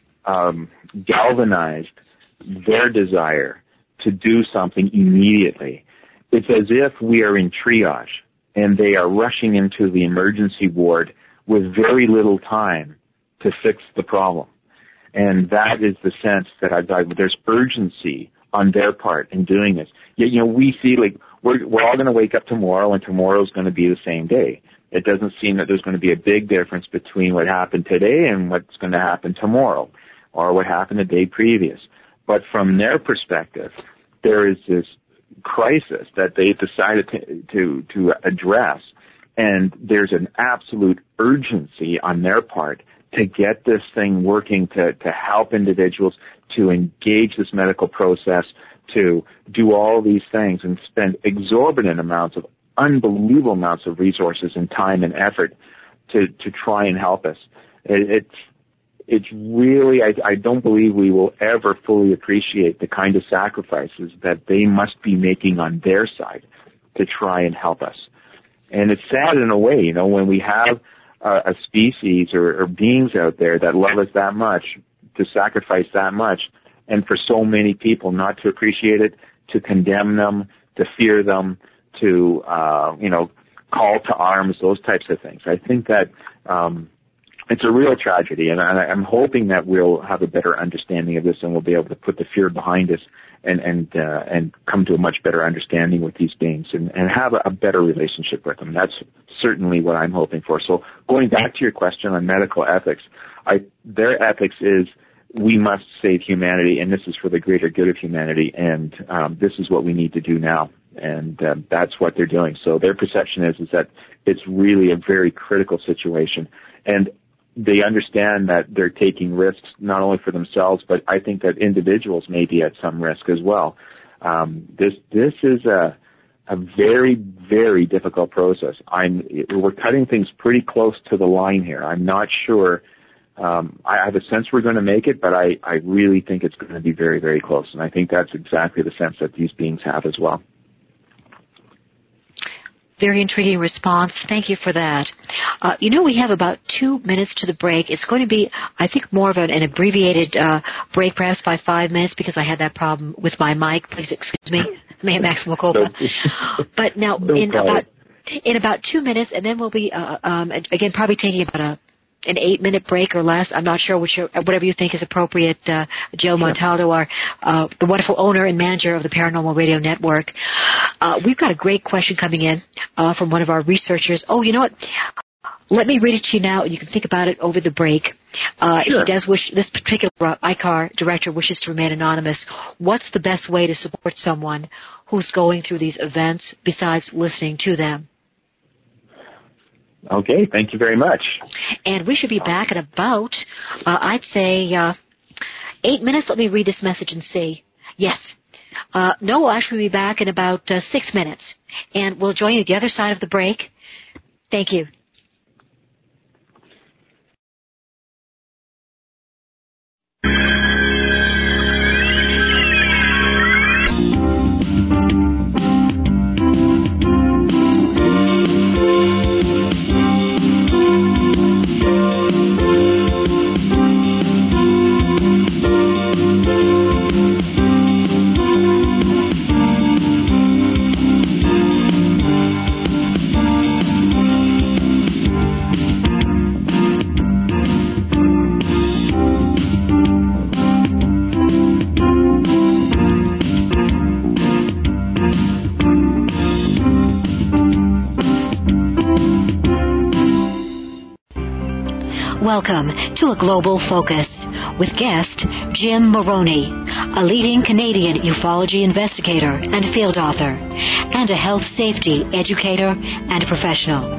um, galvanized their desire to do something immediately. It's as if we are in triage and they are rushing into the emergency ward with very little time to fix the problem. And that is the sense that I've got. There's urgency on their part in doing this. Yet, you know, we see, like, we're, we're all going to wake up tomorrow, and tomorrow's going to be the same day. It doesn't seem that there's going to be a big difference between what happened today and what's going to happen tomorrow, or what happened the day previous. But from their perspective, there is this crisis that they've decided to, to, to address, and there's an absolute urgency on their part to get this thing working, to, to help individuals, to engage this medical process, to do all these things and spend exorbitant amounts of, unbelievable amounts of resources and time and effort to, to try and help us. It, it's, it's really, I, I don't believe we will ever fully appreciate the kind of sacrifices that they must be making on their side to try and help us. And it's sad in a way, you know, when we have uh, a species or, or beings out there that love us that much, to sacrifice that much, and for so many people not to appreciate it, to condemn them, to fear them, to, uh, you know, call to arms, those types of things. I think that um, it's a real tragedy, and I, I'm hoping that we'll have a better understanding of this and we'll be able to put the fear behind us and and uh, and come to a much better understanding with these beings and, and have a, a better relationship with them. That's certainly what I'm hoping for. So going back to your question on medical ethics, I, their ethics is we must save humanity, and this is for the greater good of humanity, and um, this is what we need to do now. And uh, that's what they're doing. So their perception is is that it's really a very critical situation. And they understand that they're taking risks not only for themselves, but I think that individuals may be at some risk as well. Um, this this is a a very, very difficult process. I'm we're cutting things pretty close to the line here. I'm not sure. Um, I have a sense we're going to make it, but I, I really think it's going to be very, very close. And I think that's exactly the sense that these beings have as well. Very intriguing response. Thank you for that. Uh, you know, we have about two minutes to the break. It's going to be, I think, more of an, an abbreviated uh, break, perhaps by five minutes, because I had that problem with my mic. Please excuse me. May have maximum culpa. But now, no in problem. about in about two minutes, and then we'll be, uh, um, again, probably taking about a an eight-minute break or less. I'm not sure, which, whatever you think is appropriate. Uh, Joe Montaldo, our, uh, the wonderful owner and manager of the Paranormal Radio Network. Uh, we've got a great question coming in uh, from one of our researchers. Oh, you know what? Let me read it to you now, and you can think about it over the break. Uh, sure. He does wish, this particular I C A R director wishes to remain anonymous. What's the best way to support someone who's going through these events besides listening to them? Okay, thank you very much. And we should be back in about, uh, I'd say, uh, eight minutes. Let me read this message and see. Yes. Uh, no, we'll actually be back in about uh, six minutes. And we'll join you at the other side of the break. Thank you. Welcome to A Global Focus with guest Jim Moroney, a leading Canadian ufology investigator and field author, and a health safety educator and professional.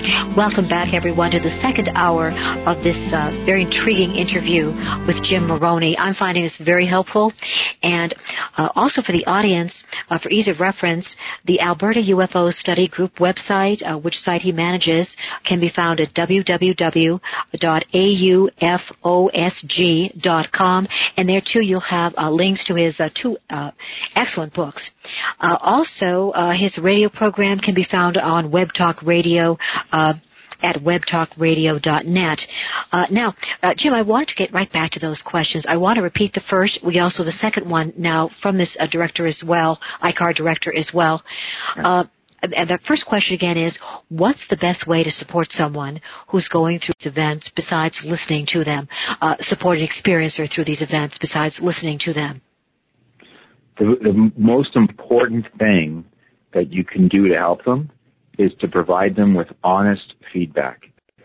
Welcome back, everyone, to the second hour of this uh, very intriguing interview with Jim Moroney. I'm finding this very helpful. And uh, also for the audience, uh, for ease of reference, the Alberta U F O Study Group website, uh, which site he manages, can be found at w w w dot a u f o s g dot com. And there, too, you'll have uh, links to his uh, two uh, excellent books. Uh, also, uh, his radio program can be found on Web Talk Radio, Uh, at web talk radio dot net. Uh, now, uh, Jim, I want to get right back to those questions. I want to repeat the first. We also have the second one now from this uh, director as well, I C A R director as well. Uh, and the first question again is, what's the best way to support someone who's going through these events besides listening to them, uh, support an experiencer through these events besides listening to them? The, the most important thing that you can do to help them is to provide them with honest feedback.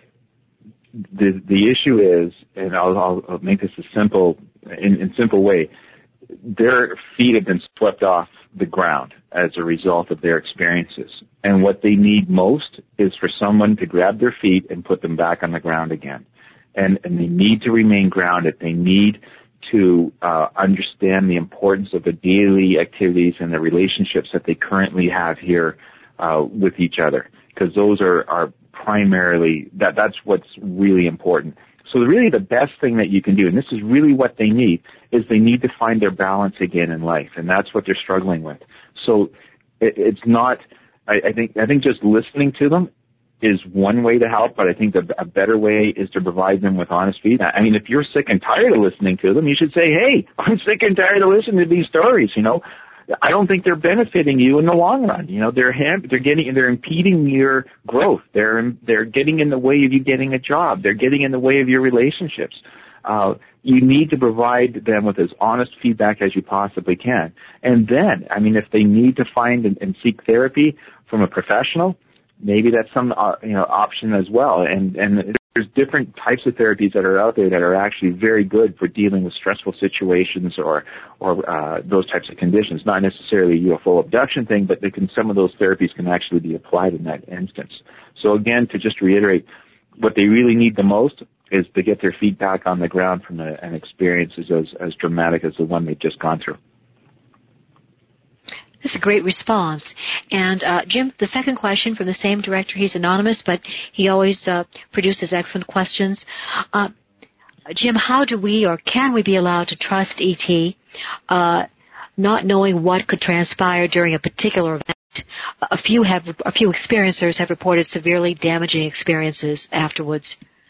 The the issue is, and I'll, I'll make this a simple, in, in simple way, their feet have been swept off the ground as a result of their experiences. And what they need most is for someone to grab their feet and put them back on the ground again. And, and they need to remain grounded. They need to uh, understand the importance of the daily activities and the relationships that they currently have here Uh, with each other, because those are, are primarily, that that's what's really important. So really the best thing that you can do, and this is really what they need, is they need to find their balance again in life, and that's what they're struggling with. So it, it's not, I, I think I think just listening to them is one way to help, but I think the, a better way is to provide them with honest feedback. I mean, if you're sick and tired of listening to them, you should say, hey, I'm sick and tired of listening to these stories, you know. I don't think they're benefiting you in the long run. You know, they're ham- they're getting they're impeding your growth. They're they're getting in the way of you getting a job. They're getting in the way of your relationships. Uh, you need to provide them with as honest feedback as you possibly can. And then, I mean, if they need to find and, and seek therapy from a professional, maybe that's some uh, you know option as well. And and there's different types of therapies that are out there that are actually very good for dealing with stressful situations or or uh, those types of conditions. Not necessarily a U F O abduction thing, but they can, some of those therapies can actually be applied in that instance. So again, to just reiterate, what they really need the most is to get their feet back on the ground from a, an experience as as dramatic as the one they've just gone through. That's a great response. And, uh, Jim, the second question from the same director, he's anonymous, but he always uh, produces excellent questions. Uh, Jim, how do we or can we be allowed to trust E T, uh, not knowing what could transpire during a particular event? A few have, a few experiencers have reported severely damaging experiences afterwards.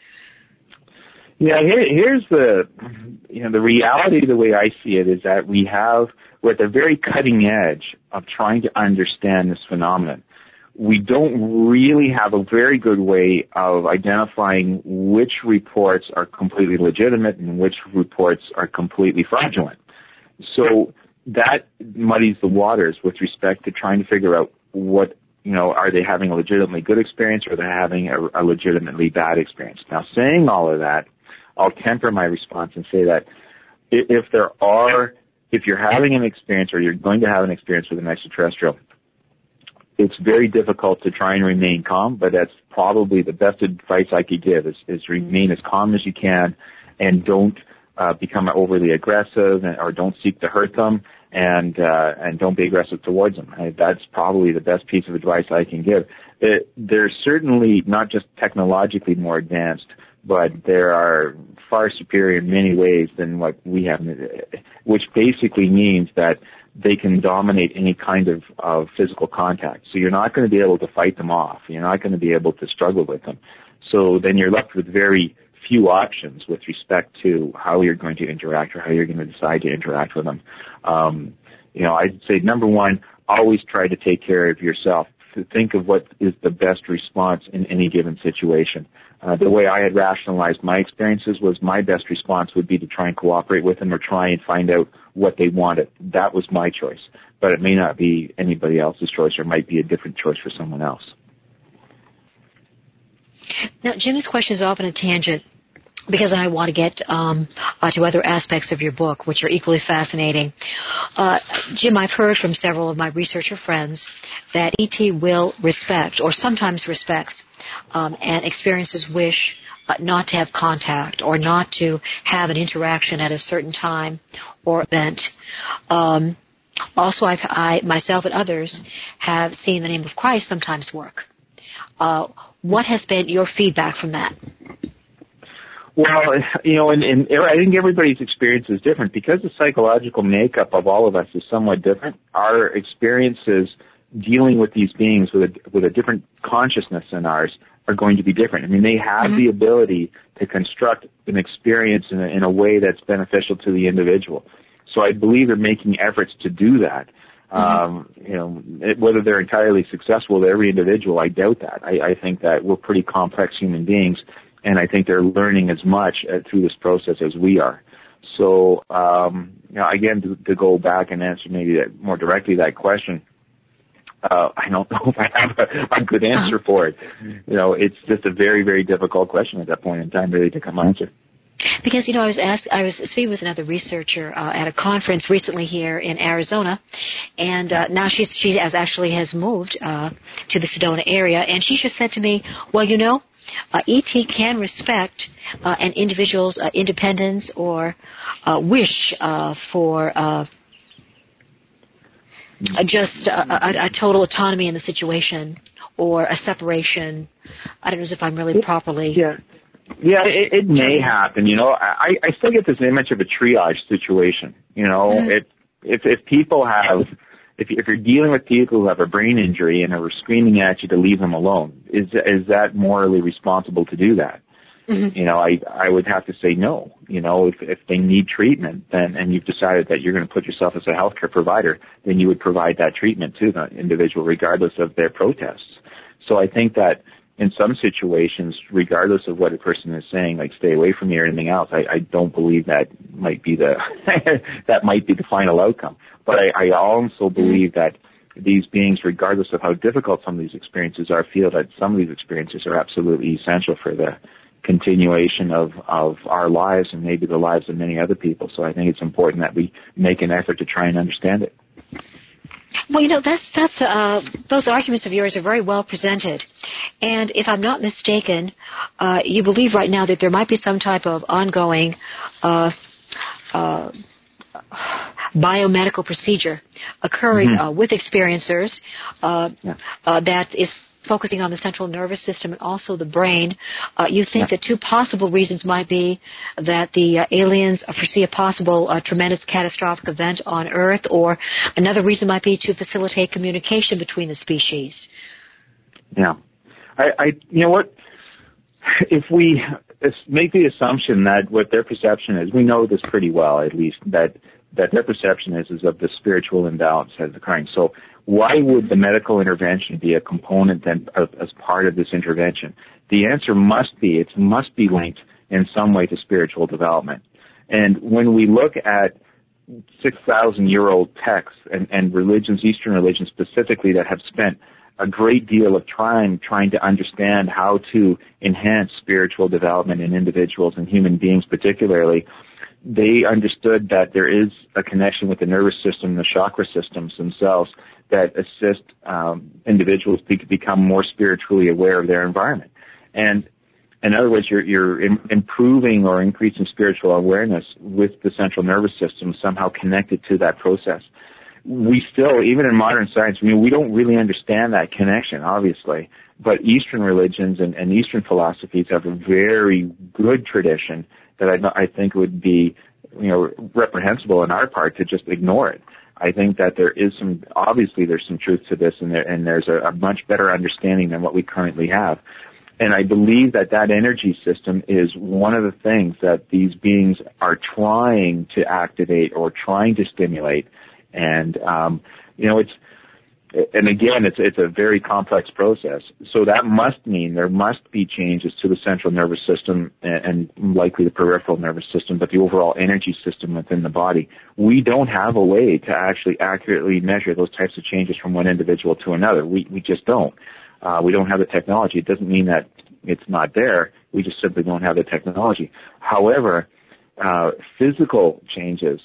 Yeah, here, here's the, you know, the reality, the way I see it, is that we have, we're at the very cutting edge of trying to understand this phenomenon. We don't really have a very good way of identifying which reports are completely legitimate and which reports are completely fraudulent. So that muddies the waters with respect to trying to figure out what, you know, are they having a legitimately good experience or they're having a, a legitimately bad experience. Now, saying all of that, I'll temper my response and say that if there are, if you're having an experience or you're going to have an experience with an extraterrestrial, it's very difficult to try and remain calm, but that's probably the best advice I could give is, is remain as calm as you can and don't uh, become overly aggressive and, or don't seek to hurt them and uh, and don't be aggressive towards them. I, that's probably the best piece of advice I can give. It, they're certainly not just technologically more advanced, but there are far superior in many ways than what we have, which basically means that they can dominate any kind of, of physical contact. So you're not going to be able to fight them off. You're not going to be able to struggle with them. So then you're left with very few options with respect to how you're going to interact or how you're going to decide to interact with them. Um, you know, I'd say number one, always try to take care of yourself. Think of what is the best response in any given situation. Uh, the way I had rationalized my experiences was my best response would be to try and cooperate with them or try and find out what they wanted. That was my choice. But it may not be anybody else's choice or might be a different choice for someone else. Now, Jim, this question is often a tangent because I want to get um, uh, to other aspects of your book, which are equally fascinating. Uh, Jim, I've heard from several of my researcher friends that E T will respect or sometimes respects um, and experiences wish uh, not to have contact or not to have an interaction at a certain time or event. Um, also, I've, I myself and others have seen the name of Christ sometimes work. Uh, what has been your feedback from that? Well, you know, and, and I think everybody's experience is different. Because the psychological makeup of all of us is somewhat different, our experiences dealing with these beings with a, with a different consciousness than ours are going to be different. I mean, they have mm-hmm. the ability to construct an experience in a, in a way that's beneficial to the individual. So I believe they're making efforts to do that. Mm-hmm. Um, you know, it, whether they're entirely successful to every individual, I doubt that. I, I think that we're pretty complex human beings, and I think they're learning as much uh, through this process as we are. So, um, you know, again, to, to go back and answer maybe that more directly that question, uh, I don't know if I have a, a good answer for it. You know, it's just a very, very difficult question at that point in time, really, to come answer. Because, you know, I was asked, I was speaking with another researcher uh, at a conference recently here in Arizona, and uh, now she's, she has actually has moved uh, to the Sedona area, and she just said to me, well, you know, Uh, E T can respect uh, an individual's uh, independence or uh, wish uh, for uh, just a, a, a total autonomy in the situation or a separation. I don't know if I'm really properly... Yeah, yeah it, it may happen. You know, I, I still get this image of a triage situation. You know, mm-hmm. it, if, if people have... If, if you're dealing with people who have a brain injury and are screaming at you to leave them alone, is is that morally responsible to do that? Mm-hmm. You know, I I would have to say no. You know, if if they need treatment, then and you've decided that you're going to put yourself as a healthcare provider, then you would provide that treatment to the individual, regardless of their protests. So I think that in some situations, regardless of what a person is saying, like stay away from me or anything else, I, I don't believe that might be the that might be the final outcome. But I, I also believe that these beings, regardless of how difficult some of these experiences are, feel that some of these experiences are absolutely essential for the continuation of, of our lives and maybe the lives of many other people. So I think it's important that we make an effort to try and understand it. Well, you know, that's that's uh, those arguments of yours are very well presented, and if I'm not mistaken, uh, you believe right now that there might be some type of ongoing uh, uh, biomedical procedure occurring mm-hmm. uh, with experiencers uh, yeah. uh, that is focusing on the central nervous system and also the brain. Uh, you think yeah. that two possible reasons might be that the uh, aliens foresee a possible uh, tremendous catastrophic event on Earth, or another reason might be to facilitate communication between the species. Yeah. I, I you know what? If we make the assumption that what their perception is, we know this pretty well, at least, that that their perception is, is of the spiritual imbalance that's occurring. So why would the medical intervention be a component then of, as part of this intervention? The answer must be, it must be linked in some way to spiritual development. And when we look at six thousand year old texts and, and religions, Eastern religions specifically, that have spent a great deal of time trying to understand how to enhance spiritual development in individuals and human beings particularly, they understood that there is a connection with the nervous system, the chakra systems themselves, that assist um, individuals to become more spiritually aware of their environment. And in other words, you're, you're im- improving or increasing spiritual awareness with the central nervous system somehow connected to that process. We still, even in modern science, I mean, we don't really understand that connection, obviously, but Eastern religions and, and Eastern philosophies have a very good tradition that I, I think would be, you know, reprehensible on our part to just ignore it. I think that there is some, obviously there's some truth to this, and, there, and there's a, a much better understanding than what we currently have. And I believe that that energy system is one of the things that these beings are trying to activate or trying to stimulate. And, um, you know, it's, and again, it's it's a very complex process. So that must mean there must be changes to the central nervous system and, and likely the peripheral nervous system, but the overall energy system within the body. We don't have a way to actually accurately measure those types of changes from one individual to another. We we just don't. Uh, we don't have the technology. It doesn't mean that it's not there. We just simply don't have the technology. However, uh, physical changes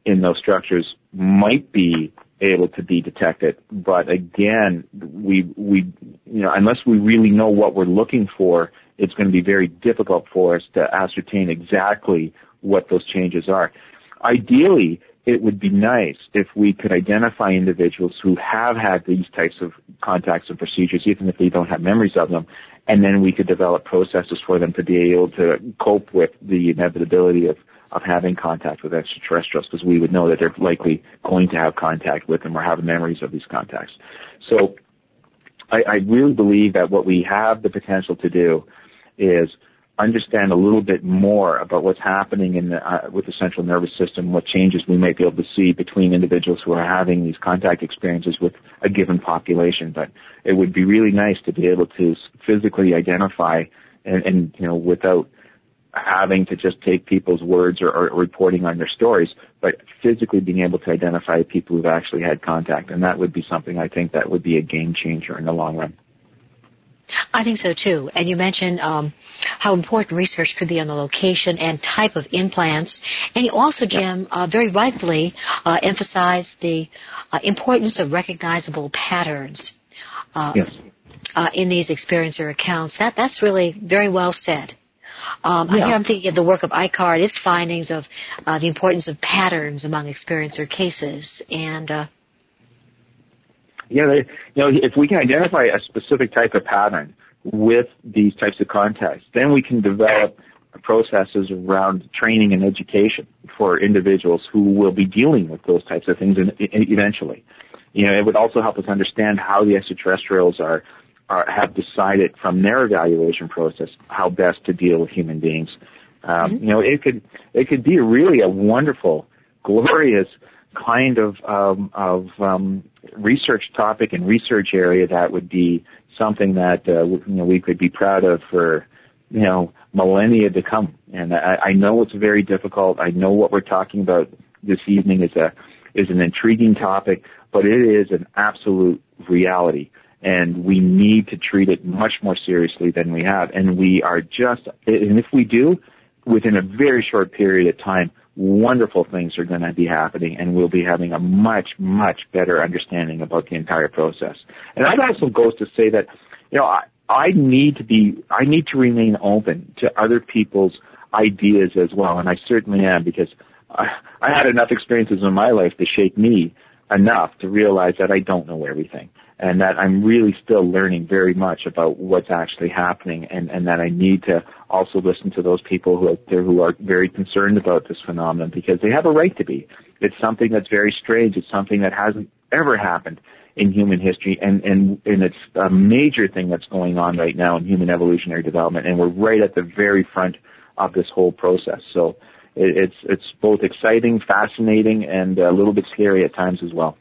in those structures might be able to be detected. But again, we, we, you know, unless we really know what we're looking for, it's going to be very difficult for us to ascertain exactly what those changes are. Ideally, it would be nice if we could identify individuals who have had these types of contacts and procedures, even if they don't have memories of them, and then we could develop processes for them to be able to cope with the inevitability of, of having contact with extraterrestrials, because we would know that they're likely going to have contact with them or have memories of these contacts. So I, I really believe that what we have the potential to do is understand a little bit more about what's happening in the, uh, with the central nervous system, what changes we might be able to see between individuals who are having these contact experiences with a given population. But it would be really nice to be able to physically identify and, and you know, without having to just take people's words or, or reporting on their stories, but physically being able to identify people who've actually had contact. And that would be something I think that would be a game changer in the long run. I think so, too. And you mentioned um, how important research could be on the location and type of implants. And you also, Jim, uh, very rightfully uh, emphasized the uh, importance of recognizable patterns uh, yes. uh, in these experiencer accounts. That That's really very well said. Um, yeah. Here I'm thinking of the work of I C A R, its findings of uh, the importance of patterns among experiencer cases. And uh, Yeah, they, you know, if we can identify a specific type of pattern with these types of contacts, then we can develop processes around training and education for individuals who will be dealing with those types of things in, in, eventually. You know, it would also help us understand how the extraterrestrials are, are have decided from their evaluation process how best to deal with human beings. Um, mm-hmm. You know, it could it could be really a wonderful, glorious kind of um, of um, research topic and research area that would be something that uh, you know we could be proud of for you know millennia to come. And I, I know it's very difficult. I know what we're talking about this evening is a is an intriguing topic, but it is an absolute reality, and we need to treat it much more seriously than we have. And we are just, and if we do, within a very short period of time, wonderful things are going to be happening, and we'll be having a much, much better understanding about the entire process. And that also goes to say that, you know, I, I need to be, I need to remain open to other people's ideas as well, and I certainly am, because I, I had enough experiences in my life to shake me enough to realize that I don't know everything, and that I'm really still learning very much about what's actually happening, and, and that I need to also listen to those people who out there who are very concerned about this phenomenon, because they have a right to be. It's something that's very strange. It's something that hasn't ever happened in human history, and, and, and it's a major thing that's going on right now in human evolutionary development, and we're right at the very front of this whole process. So it, it's it's both exciting, fascinating, and a little bit scary at times as well.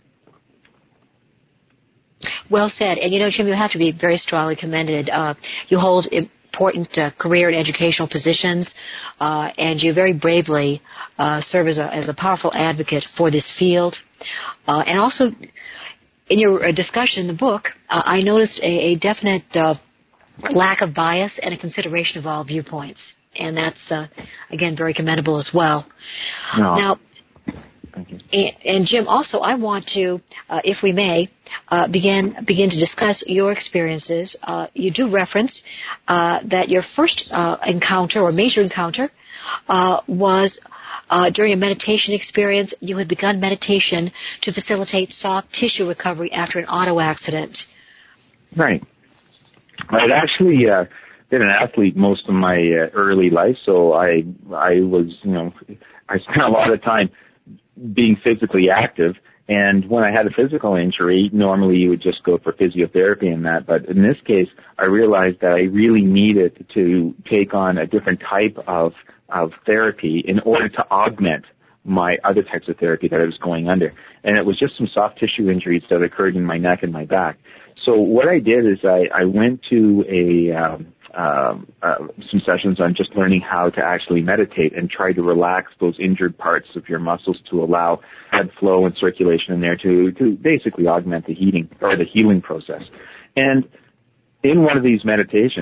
Well said. And, you know, Jim, you have to be very strongly commended. Uh, you hold important uh, career and educational positions, uh, and you very bravely uh, serve as a, as a powerful advocate for this field. Uh, and also, in your discussion in the book, uh, I noticed a, a definite uh, lack of bias and a consideration of all viewpoints. And that's, uh, again, very commendable as well. No. Now, And, and Jim, also, I want to, uh, if we may, uh, begin begin to discuss your experiences. Uh, you do reference uh, that your first uh, encounter or major encounter uh, was uh, during a meditation experience. You had begun meditation to facilitate soft tissue recovery after an auto accident. Right. I'd actually uh, been an athlete most of my uh, early life, so I I was, you know, I spent a lot of time being physically active, and when I had a physical injury, normally you would just go for physiotherapy and that, but in this case, I realized that I really needed to take on a different type of, of therapy in order to augment my other types of therapy that I was going under, and it was just some soft tissue injuries that occurred in my neck and my back. So what I did is I, I went to a um, Um, uh, some sessions on just learning how to actually meditate and try to relax those injured parts of your muscles to allow blood flow and circulation in there to, to basically augment the heating or the healing process. And in one of these meditations,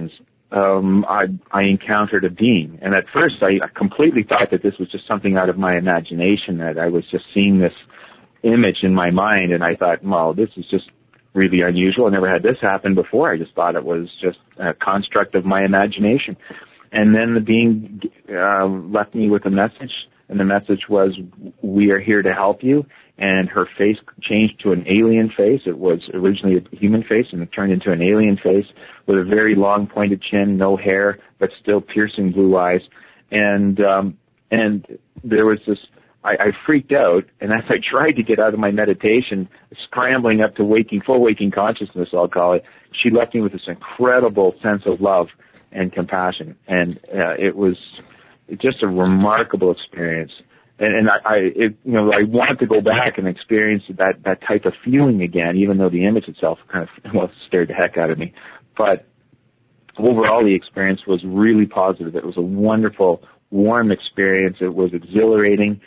um, I, I encountered a being. And at first, I, I completely thought that this was just something out of my imagination, that I was just seeing this image in my mind, and I thought, well, this is just really unusual. I never had this happen before. I just thought it was just a construct of my imagination. And then the being uh, left me with a message, and the message was, we are here to help you. And her face changed to an alien face. It was originally a human face, and it turned into an alien face with a very long pointed chin, no hair, but still piercing blue eyes. And um, and there was this, I, I freaked out, and as I tried to get out of my meditation, scrambling up to waking, full waking consciousness, I'll call it, she left me with this incredible sense of love and compassion. And uh, it was just a remarkable experience. And, and I, I it, you know, I wanted to go back and experience that, that type of feeling again, even though the image itself kind of, well, scared the heck out of me. But overall, the experience was really positive. It was a wonderful, warm experience. It was exhilarating,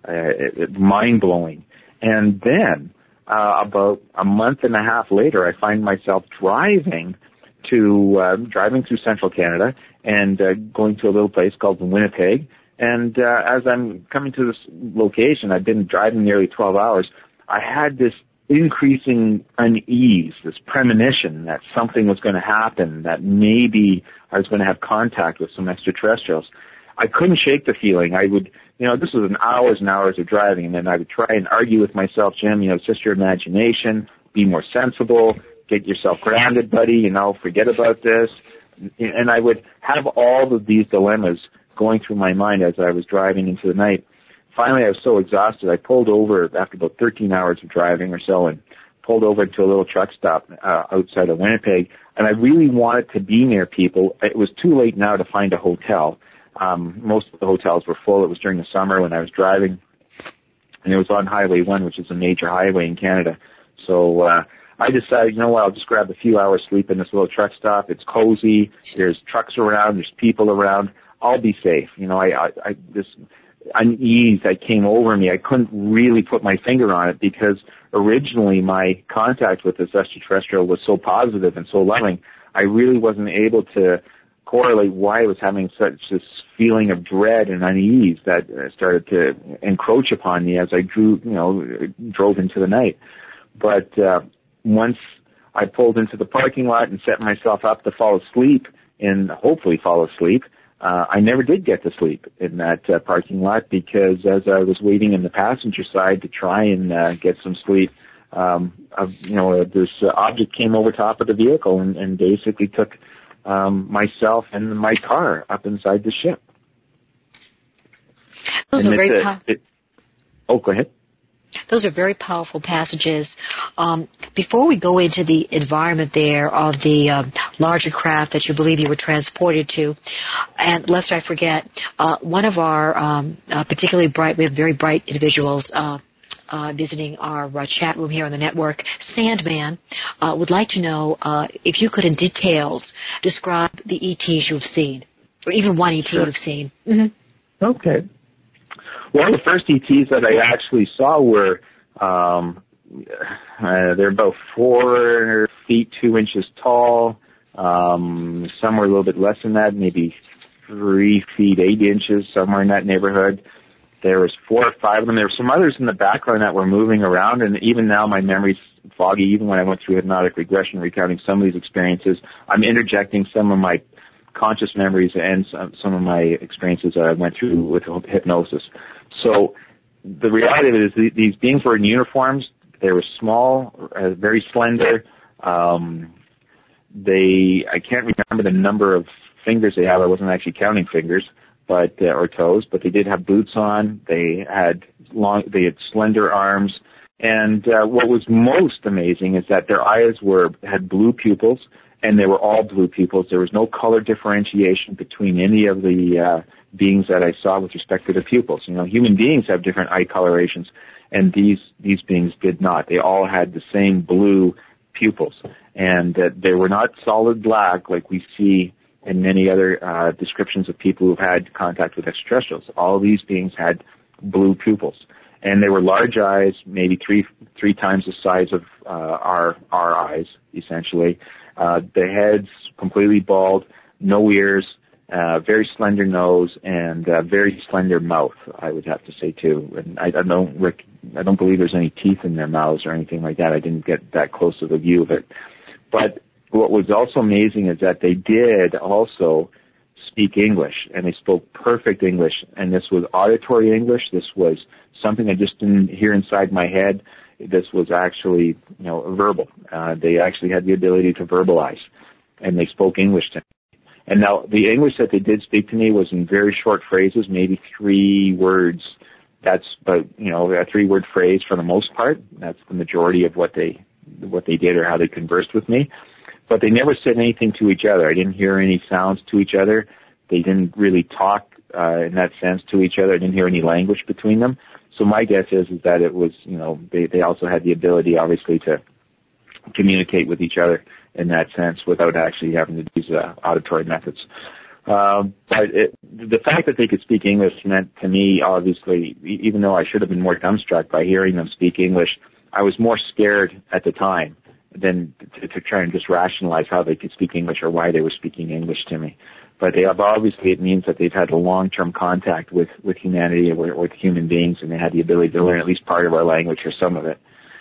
uh, mind-blowing. And then, uh, about a month and a half later, I find myself driving to, uh, driving through central Canada and uh, going to a little place called Winnipeg. And uh, as I'm coming to this location, I've been driving nearly twelve hours, I had this increasing unease, this premonition that something was going to happen, that maybe I was going to have contact with some extraterrestrials. I couldn't shake the feeling. I would, you know, this was an hours and hours of driving, and then I would try and argue with myself, Jim, you know, it's just your imagination, be more sensible, get yourself grounded, buddy, you know, forget about this. And I would have all of these dilemmas going through my mind as I was driving into the night. Finally, I was so exhausted, I pulled over after about thirteen hours of driving or so and pulled over to a little truck stop uh, outside of Winnipeg, and I really wanted to be near people. It was too late now to find a hotel. Um, most of the hotels were full. It was during the summer when I was driving, and it was on Highway one, which is a major highway in Canada. So uh, I decided, you know what, I'll just grab a few hours sleep in this little truck stop. It's cozy. There's trucks around. There's people around. I'll be safe. You know, I, I, I this unease that came over me, I couldn't really put my finger on it because originally my contact with this extraterrestrial was so positive and so loving, I really wasn't able to correlate why I was having such this feeling of dread and unease that started to encroach upon me as I drew, you know, drove into the night. But uh, once I pulled into the parking lot and set myself up to fall asleep and hopefully fall asleep, Uh, I never did get to sleep in that uh, parking lot because as I was waiting in the passenger side to try and uh, get some sleep, um, uh, you know, uh, this uh, object came over top of the vehicle and, and basically took um, myself and my car up inside the ship. Those and are very a, powerful. it, oh, go ahead. Those are very powerful passages. Um, before we go into the environment there of the um, larger craft that you believe you were transported to, and lest I forget, uh, one of our um, uh, particularly bright, we have very bright individuals uh, uh, visiting our uh, chat room here on the network, Sandman, uh, would like to know uh, if you could in details describe the E Ts you've seen, or even one E T Sure. you've seen. Mm-hmm. Okay. Well, the first E Ts that I actually saw were, um, uh, they're about four feet, two inches tall. Um, some were a little bit less than that, maybe three feet, eight inches, somewhere in that neighborhood. There was four or five of them. There were some others in the background that were moving around, and even now my memory's foggy. Even when I went through hypnotic regression, recounting some of these experiences, I'm interjecting some of my conscious memories and some, some of my experiences that I went through with hypnosis. So the reality of it is these beings were in uniforms. They were small, uh, very slender. Um, they, I can't remember the number of fingers they have. I wasn't actually counting fingers, but uh, or toes. But they did have boots on. They had long, they had slender arms. And uh, what was most amazing is that their eyes were had blue pupils. And they were all blue pupils. There was no color differentiation between any of the uh, beings that I saw with respect to the pupils. You know, human beings have different eye colorations, and these these beings did not. They all had the same blue pupils, and uh, they were not solid black like we see in many other uh, descriptions of people who've had contact with extraterrestrials. All these beings had blue pupils, and they were large eyes, maybe three three times the size of uh, our our eyes, essentially. Uh, the heads completely bald. no ears, uh, very slender nose, and uh, very slender mouth, I would have to say, too. And I, I don't rec- I don't believe there's any teeth in their mouths or anything like that. I didn't get that close of a view of it. But what was also amazing is that they did also speak English, and they spoke perfect English, and this was auditory English. This was something I just didn't hear inside my head. This was actually, you know, verbal. Uh, they actually had the ability to verbalize, and they spoke English to me. And now the English that they did speak to me was in very short phrases, maybe three words. That's about, you know, a three-word phrase for the most part. That's the majority of what they what they did or how they conversed with me. But they never said anything to each other. I didn't hear any sounds to each other. They didn't really talk uh, in that sense to each other. I didn't hear any language between them. So my guess is, is that it was, you know, they, they also had the ability, obviously, to communicate with each other in that sense without actually having to use uh, auditory methods. Um, but it, the fact that they could speak English meant to me, obviously, even though I should have been more dumbstruck by hearing them speak English, I was more scared at the time than to, to try and just rationalize how they could speak English or why they were speaking English to me. But they have, obviously it means that they've had a long-term contact with, with humanity or with human beings, and they had the ability to learn at least part of our language or some of it.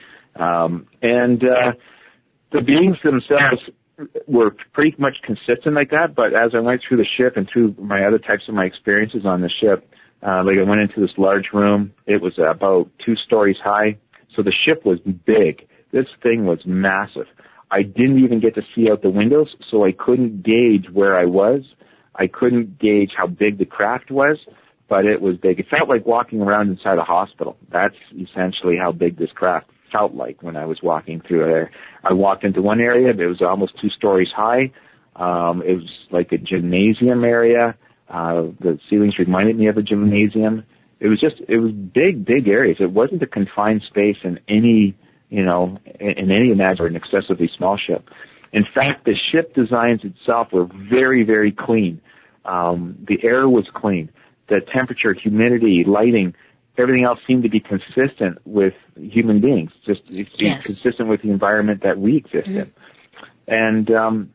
Um, and uh, the beings themselves were pretty much consistent like that, but as I went through the ship and through my other types of my experiences on the ship, uh, like I went into this large room. It was about two stories high, so the ship was big. This thing was massive. I didn't even get to see out the windows, so I couldn't gauge where I was. I couldn't gauge how big the craft was, but it was big. It felt like walking around inside a hospital. That's essentially how big this craft felt like when I was walking through there. I walked into one area. It was almost two stories high. Um, it was like a gymnasium area. Uh, the ceilings reminded me of a gymnasium. It was just, it was big, big areas. It wasn't a confined space in any, you know, in any imagine an excessively small ship. In fact, the ship designs itself were very, very clean. Um, the air was clean. The temperature, humidity, lighting, everything else seemed to be consistent with human beings, just yes. consistent with the environment that we exist mm-hmm. in. And um,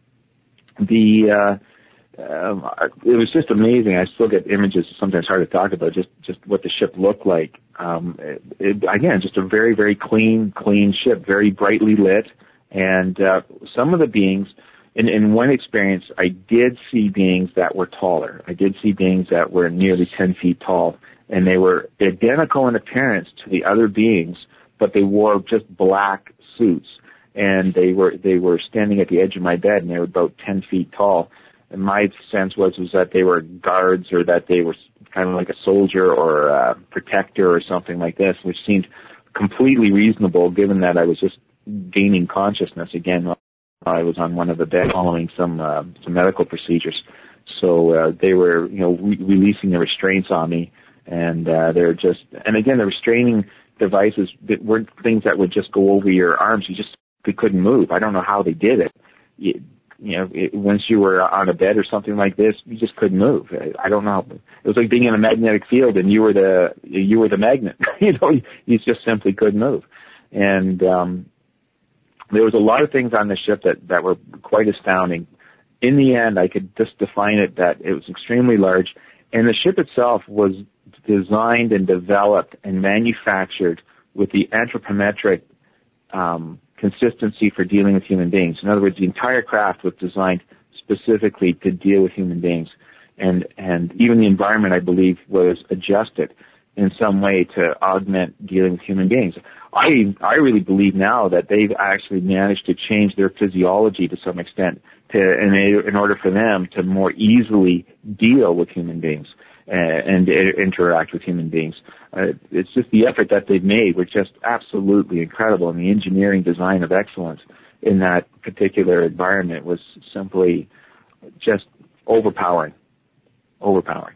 the uh, uh, it was just amazing. I still get images. Sometimes hard to talk about just just what the ship looked like. Um, it, it, again, just a very, very clean, clean ship, very brightly lit. And uh, some of the beings, in, in one experience, I did see beings that were taller. I did see beings that were nearly ten feet tall, and they were identical in appearance to the other beings, but they wore just black suits, and they were they were standing at the edge of my bed, and they were about ten feet tall. And my sense was was that they were guards, or that they were kind of like a soldier or a protector or something like this, which seemed completely reasonable given that I was just gaining consciousness again. I was on one of the beds following some uh, some medical procedures, so uh, they were, you know, re- releasing the restraints on me, and uh, they're just, and again, the restraining devices that weren't things that would just go over your arms. You just they couldn't move. I don't know how they did it. You, you know, it, once you were on a bed or something like this, you just couldn't move. I, I don't know. It was like being in a magnetic field, and you were the you were the magnet. you know, you just simply couldn't move, and um, there was a lot of things on the ship that, that were quite astounding. In the end, I could just define it that it was extremely large, and the ship itself was designed and developed and manufactured with the anthropometric um, consistency for dealing with human beings. In other words, the entire craft was designed specifically to deal with human beings, and and even the environment, I believe, was adjusted in some way to augment dealing with human beings. I I really believe now that they've actually managed to change their physiology to some extent to in, a, in order for them to more easily deal with human beings and, and interact with human beings. Uh, it's just the effort that they've made, which is just absolutely incredible, and the engineering design of excellence in that particular environment was simply just overpowering, overpowering.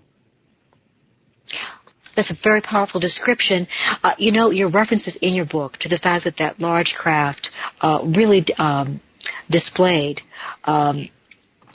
That's a very powerful description. Uh, you know, your references in your book to the fact that that large craft uh, really um, displayed um,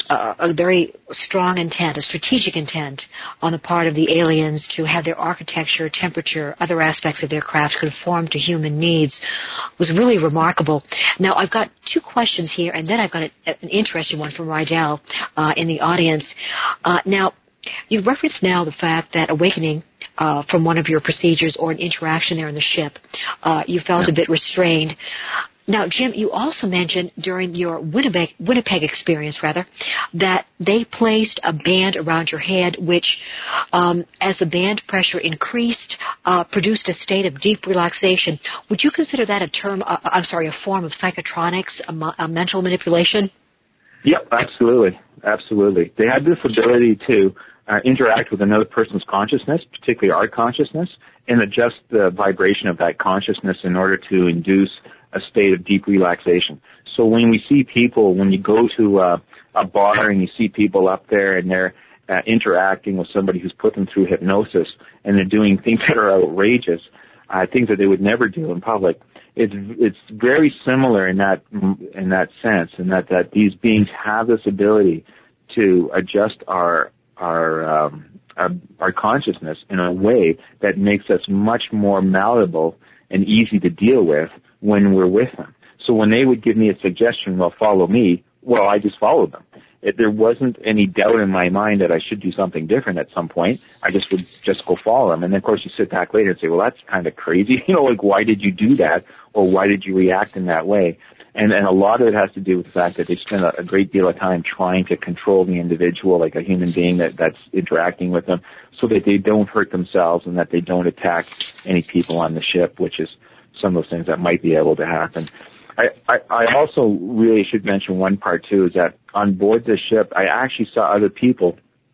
uh, a very strong intent, a strategic intent on the part of the aliens to have their architecture, temperature, other aspects of their craft conform to human needs was really remarkable. Now, I've got two questions here, and then I've got a, an interesting one from Rydell uh, in the audience. Uh, now, you referenced now the fact that awakening uh, from one of your procedures or an interaction there in the ship, uh, you felt yeah. a bit restrained. Now, Jim, you also mentioned during your Winnipeg, Winnipeg experience, rather, that they placed a band around your head, which, um, as the band pressure increased, uh, produced a state of deep relaxation. Would you consider that a term? Uh, I'm sorry, a form of psychotronics, a, a mental manipulation? Yep, absolutely, absolutely. They had this ability to uh, interact with another person's consciousness, particularly our consciousness, and adjust the vibration of that consciousness in order to induce a state of deep relaxation. So when we see people, when you go to uh, a bar and you see people up there and they're uh, interacting with somebody who's put them through hypnosis and they're doing things that are outrageous, uh, things that they would never do in public, it's it's very similar in that in that sense, in that, that these beings have this ability to adjust our our um, our, our consciousness in a way that makes us much more malleable and easy to deal with when we're with them. So when they would give me a suggestion, well, follow me, well, I just followed them. It, there wasn't any doubt in my mind that I should do something different at some point. I just would just go follow them. And then, of course, you sit back later and say, well, that's kind of crazy. You know, like, why did you do that? Or why did you react in that way? And, and a lot of it has to do with the fact that they spend a, a great deal of time trying to control the individual, like a human being that, that's interacting with them, so that they don't hurt themselves and that they don't attack any people on the ship, which is some of those things that might be able to happen. I, I, I also really should mention one part, too, is that on board the ship, I actually saw other people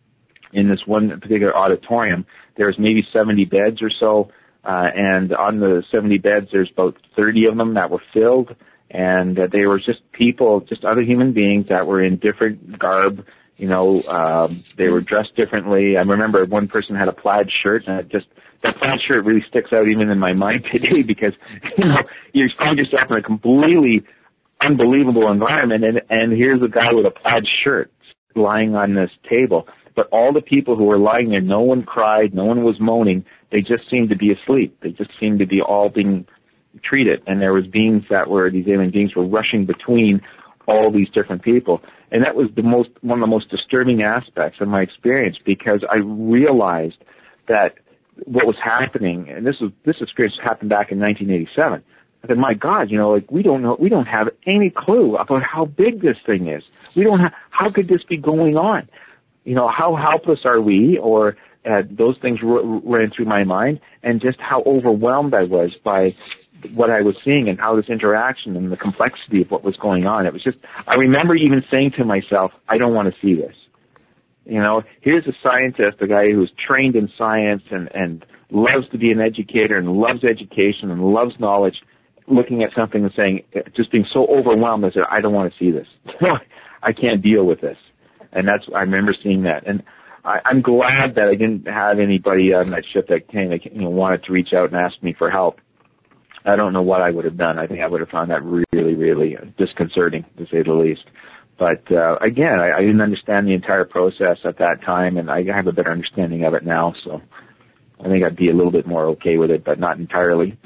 in this one particular auditorium. There's maybe seventy beds or so, uh, and on the seventy beds, there's about thirty of them that were filled, and uh, they were just people, just other human beings that were in different garb. You know, um, they were dressed differently. I remember one person had a plaid shirt, and it just that plaid shirt really sticks out even in my mind today because, you know, you find yourself in a completely unbelievable environment, and, and here's a guy with a plaid shirt lying on this table. But all the people who were lying there, no one cried, no one was moaning. They just seemed to be asleep. They just seemed to be all being treated. And there was beings that were, these alien beings were rushing between all these different people. And that was the most, one of the most disturbing aspects of my experience, because I realized that what was happening, and this was, this experience happened back in nineteen eighty-seven. I said, my God, you know, like, we don't know, we don't have any clue about how big this thing is. We don't have, how could this be going on? You know, how helpless are we? Or uh, those things r- ran through my mind, and just how overwhelmed I was by what I was seeing and how this interaction and the complexity of what was going on. It was just, I remember even saying to myself, I don't want to see this. You know, here's a scientist, a guy who's trained in science and, and loves to be an educator and loves education and loves knowledge, looking at something and saying, just being so overwhelmed, I said, I don't want to see this. I can't deal with this. And that's, I remember seeing that. And I, I'm glad that I didn't have anybody on that ship that came, that, you know, wanted to reach out and ask me for help. I don't know what I would have done. I think I would have found that really, really disconcerting, to say the least. But uh, again, I, I didn't understand the entire process at that time, and I have a better understanding of it now. So I think I'd be a little bit more okay with it, but not entirely.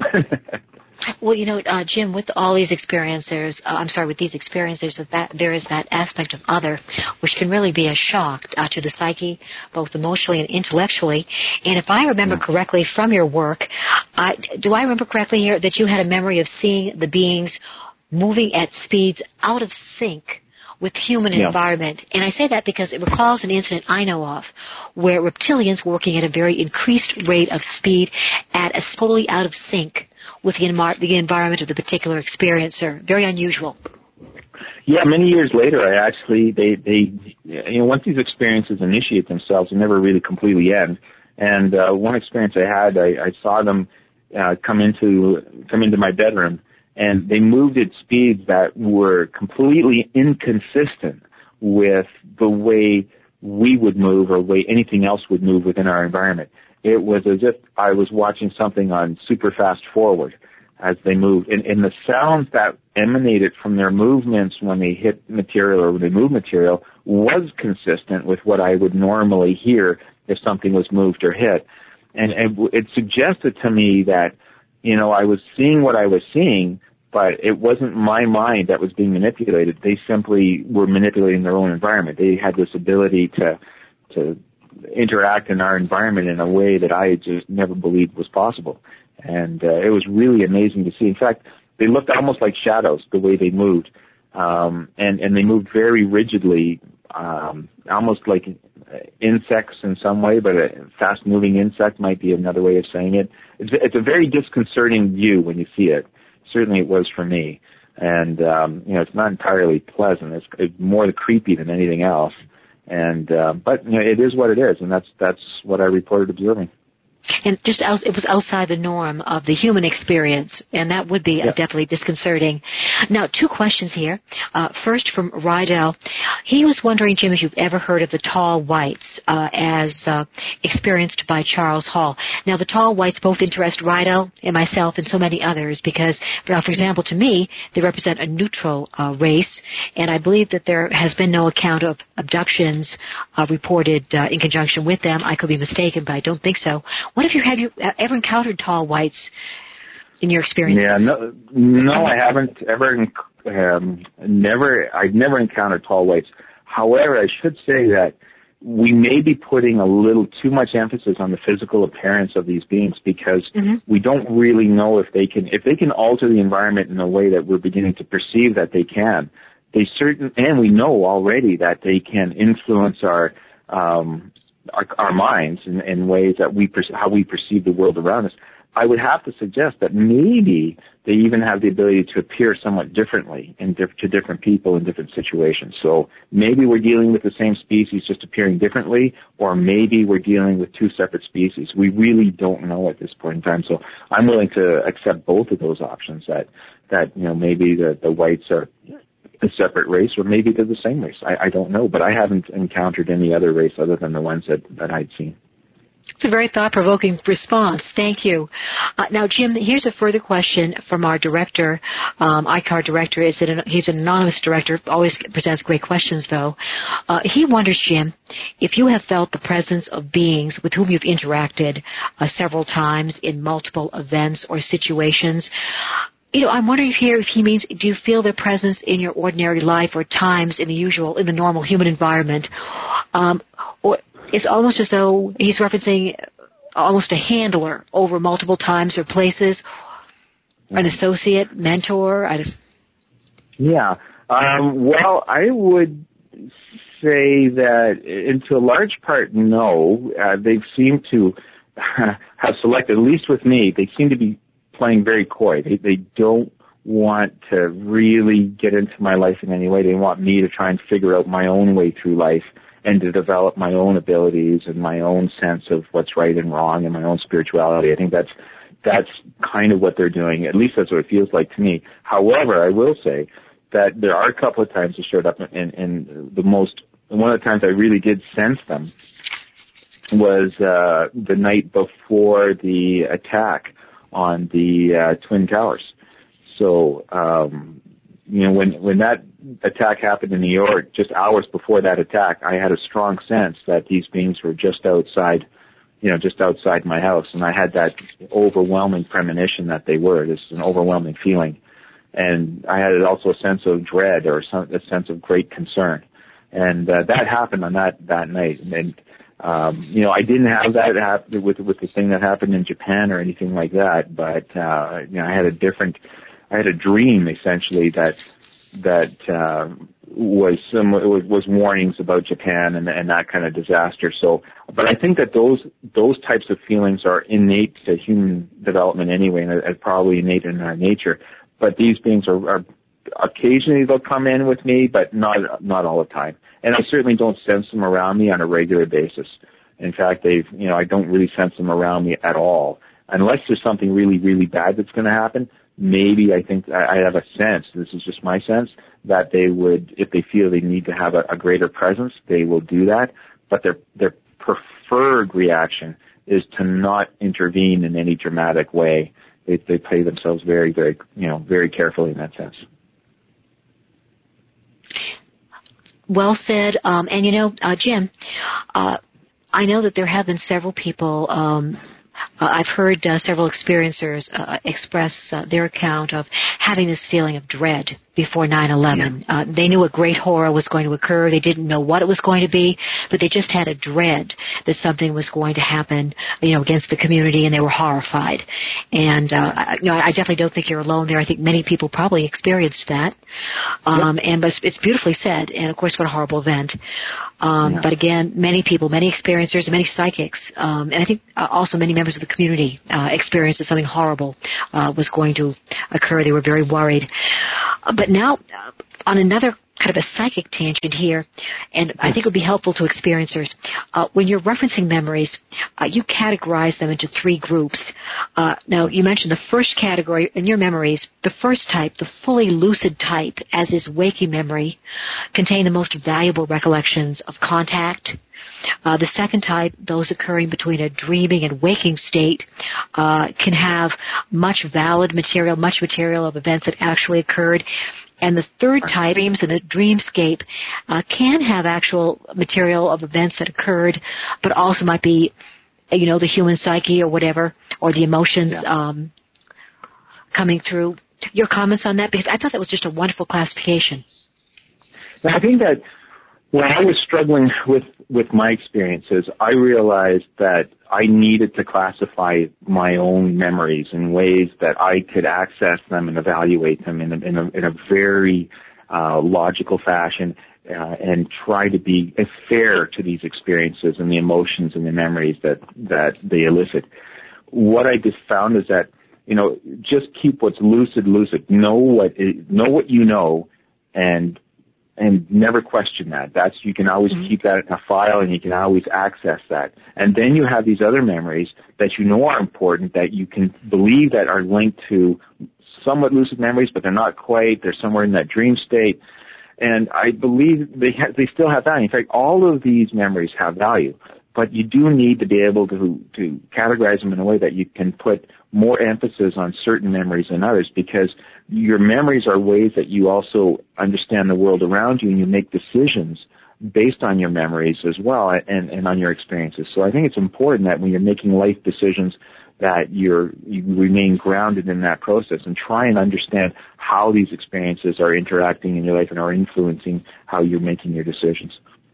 Well, you know, uh, Jim, with all these experiences, uh, I'm sorry, with these experiences, that there is that aspect of other, which can really be a shock uh, to the psyche, both emotionally and intellectually. And if I remember yeah. correctly from your work, I, do I remember correctly here that you had a memory of seeing the beings moving at speeds out of sync with human yeah. environment? And I say that because it recalls an incident I know of where reptilians were working at a very increased rate of speed at a totally out of sync with the, enmar- the environment of the particular experiencer. Very unusual. Yeah, many years later, I actually, they, they, you know, once these experiences initiate themselves, they never really completely end. And uh, one experience I had, I, I saw them uh, come into come into my bedroom, and they moved at speeds that were completely inconsistent with the way we would move or the way anything else would move within our environment. It was as if I was watching something on super fast forward. as they moved. And, and the sounds that emanated from their movements when they hit material or when they move material was consistent with what I would normally hear if something was moved or hit. And, and it suggested to me that, you know, I was seeing what I was seeing, but it wasn't my mind that was being manipulated. They simply were manipulating their own environment. They had this ability to to interact in our environment in a way that I just never believed was possible. And uh, it was really amazing to see. In fact, they looked almost like shadows, the way they moved. Um, and, and they moved very rigidly, um, almost like insects in some way, but a fast-moving insect might be another way of saying it. It's, it's a very disconcerting view when you see it. Certainly it was for me. And, um, you know, it's not entirely pleasant. It's, it's more creepy than anything else. And, uh, but, you know, it is what it is, and that's, that's what I reported observing. And just out, it was outside the norm of the human experience, and that would be yeah. uh, definitely disconcerting. Now, two questions here. Uh, first, from Rydell. He was wondering, Jim, if you've ever heard of the tall whites uh, as uh, experienced by Charles Hall. Now, the tall whites both interest Rydell and myself and so many others because, for example, to me, they represent a neutral uh, race, and I believe that there has been no account of abductions uh, reported uh, in conjunction with them. I could be mistaken, but I don't think so. What if you have you ever encountered tall whites in your experience? Yeah, no, no, I haven't ever. Um, never, I've never encountered tall whites. However, I should say that we may be putting a little too much emphasis on the physical appearance of these beings because mm-hmm. we don't really know if they can if they can alter the environment in a way that we're beginning to perceive that they can. They certain, and we know already that they can influence our. Um, Our, our minds in, in ways that we perce- how we perceive the world around us. I would have to suggest that maybe they even have the ability to appear somewhat differently in diff- to different people in different situations. So maybe we're dealing with the same species just appearing differently, or maybe we're dealing with two separate species. We really don't know at this point in time. So I'm willing to accept both of those options. That that you know maybe the, the whites are a separate race, or maybe they're the same race. I, I don't know, but I haven't encountered any other race other than the ones that, that I'd seen. It's a very thought-provoking response. Thank you. Uh, now, Jim, here's a further question from our director, um, I C A R director. Is it an, he's an anonymous director, always presents great questions, though. Uh, he wonders, Jim, if you have felt the presence of beings with whom you've interacted uh, several times in multiple events or situations. You know, I'm wondering here if he means, do you feel their presence in your ordinary life or times in the usual, in the normal human environment? Um, or it's almost as though he's referencing almost a handler over multiple times or places, an associate, mentor. I just... Yeah. Um, well, I would say that, in to a large part, no. Uh, they seem to have selected, at least with me, they seem to be playing very coy. They, they don't want to really get into my life in any way. They want me to try and figure out my own way through life and to develop my own abilities and my own sense of what's right and wrong and my own spirituality. I think that's that's kind of what they're doing. At least that's what it feels like to me. However, I will say that there are a couple of times they showed up, and, and the most one of the times I really did sense them was uh, the night before the attack on the uh, Twin Towers. So, um, you know, when when that attack happened in New York, just hours before that attack, I had a strong sense that these beings were just outside, you know, just outside my house, and I had that overwhelming premonition that they were. This is an overwhelming feeling, and I had also a sense of dread or some, a sense of great concern, and uh, that happened on that that night. And Um, you know, I didn't have that happen with with the thing that happened in Japan or anything like that, but uh, you know, I had a different, I had a dream essentially that that uh, was some was, was warnings about Japan and and that kind of disaster. So, but I think that those those types of feelings are innate to human development anyway, and are probably innate in our nature. But these beings are, are occasionally they'll come in with me, but not not all the time. And I certainly don't sense them around me on a regular basis. In fact, they've, you know, I don't really sense them around me at all. Unless there's something really, really bad that's going to happen, maybe I think I have a sense, this is just my sense, that they would, if they feel they need to have a, a greater presence, they will do that. But their their preferred reaction is to not intervene in any dramatic way. they, they play themselves very, very, you know, very carefully in that sense. Well said. Um, and, you know, uh, Jim, uh, I know that there have been several people, um, uh, I've heard uh, several experiencers uh, express uh, their account of having this feeling of dread before nine eleven. Yeah. Uh, they knew a great horror was going to occur. They didn't know what it was going to be, but they just had a dread that something was going to happen, you know, against the community, and they were horrified. And, uh, I, you know, I definitely don't think you're alone there. I think many people probably experienced that. Um, yep. And but it's beautifully said, and of course, what a horrible event. Um, yeah. But again, many people, many experiencers, many psychics, um, and I think uh, also many members of the community uh, experienced that something horrible uh, was going to occur. They were very worried. Uh, but now, uh, on another kind of a psychic tangent here, and I think it would be helpful to experiencers. Uh, when you're referencing memories, uh, you categorize them into three groups. Uh, now, you mentioned the first category in your memories. The first type, the fully lucid type, as is waking memory, contain the most valuable recollections of contact. Uh, the second type, those occurring between a dreaming and waking state, uh, can have much valid material, much material of events that actually occurred. And the third type, dreams in a dreamscape, uh, can have actual material of events that occurred, but also might be, you know, the human psyche or whatever, or the emotions yeah. um, coming through. Your comments on that? Because I thought that was just a wonderful classification. I think that when I was struggling with, with my experiences, I realized that I needed to classify my own memories in ways that I could access them and evaluate them in a, in a, in a very uh, logical fashion uh, and try to be fair to these experiences and the emotions and the memories that, that they elicit. What I just found is that, you know, just keep what's lucid, lucid. Know what, know what you know, and And never question that. That's, you can always mm-hmm. keep that in a file, and you can always access that. And then you have these other memories that you know are important, that you can believe that are linked to somewhat lucid memories, but they're not quite. They're somewhere in that dream state. And I believe they ha- they still have value. In fact, all of these memories have value. But you do need to be able to to categorize them in a way that you can put more emphasis on certain memories than others, because your memories are ways that you also understand the world around you, and you make decisions based on your memories as well, and, and on your experiences. So I think it's important that when you're making life decisions that you're, you remain grounded in that process and try and understand how these experiences are interacting in your life and are influencing how you're making your decisions.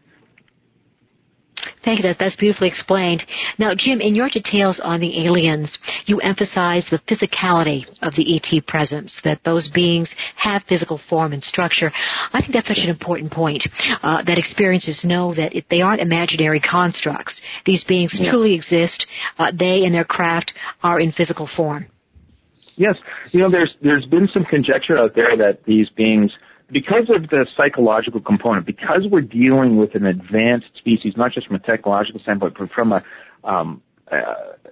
Thank you. That, that's beautifully explained. Now, Jim, in your details on the aliens, you emphasize the physicality of the E T presence, that those beings have physical form and structure. I think that's such an important point, uh, that experiencers know that it, they aren't imaginary constructs. These beings yeah. truly exist. Uh, they and their craft are in physical form. Yes. You know, there's there's been some conjecture out there that these beings, because of the psychological component, because we're dealing with an advanced species, not just from a technological standpoint, but from a um, uh,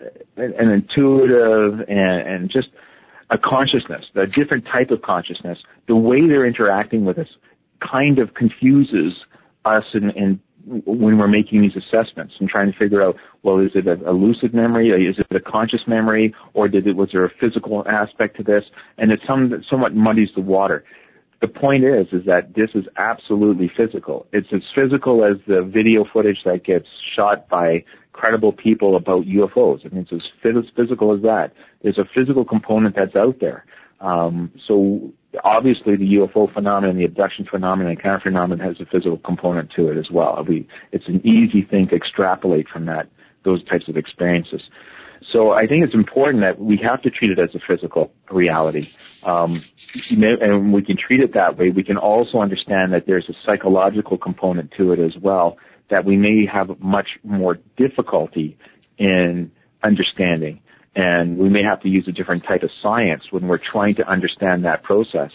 an intuitive and, and just a consciousness, a different type of consciousness, the way they're interacting with us kind of confuses us in, in when we're making these assessments and trying to figure out, well, is it a, a lucid memory, is it a conscious memory, or did it was there a physical aspect to this? And it some, somewhat muddies the water. The point is, is that this is absolutely physical. It's as physical as the video footage that gets shot by credible people about U F Os. I mean, it's as physical as that. There's a physical component that's out there. Um, so obviously the U F O phenomenon, the abduction phenomenon, and counter phenomenon has a physical component to it as well. We, it's an easy thing to extrapolate from that, those types of experiences. So I think it's important that we have to treat it as a physical reality. Um, and we can treat it that way. We can also understand that there's a psychological component to it as well that we may have much more difficulty in understanding. And we may have to use a different type of science when we're trying to understand that process.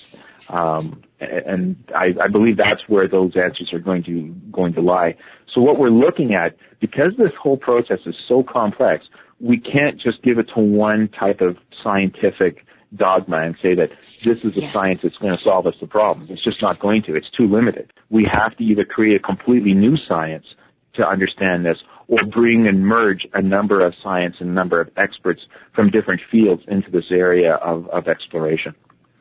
Um, and I, I believe that's where those answers are going to going to lie. So what we're looking at, because this whole process is so complex, we can't just give it to one type of scientific dogma and say that this is a yes. science that's going to solve us the problem. It's just not going to. It's too limited. We have to either create a completely new science to understand this, or bring and merge a number of science and a number of experts from different fields into this area of, of exploration.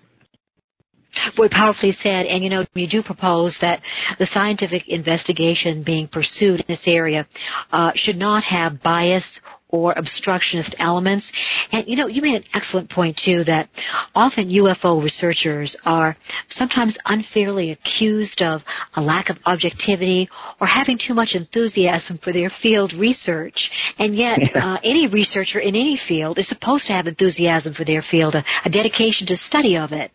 Well, powerfully said. And, you know, you do propose that the scientific investigation being pursued in this area uh, should not have bias or obstructionist elements. And, you know, you made an excellent point, too, that often U F O researchers are sometimes unfairly accused of a lack of objectivity or having too much enthusiasm for their field research. And yet, uh, any researcher in any field is supposed to have enthusiasm for their field, a, a dedication to study of it.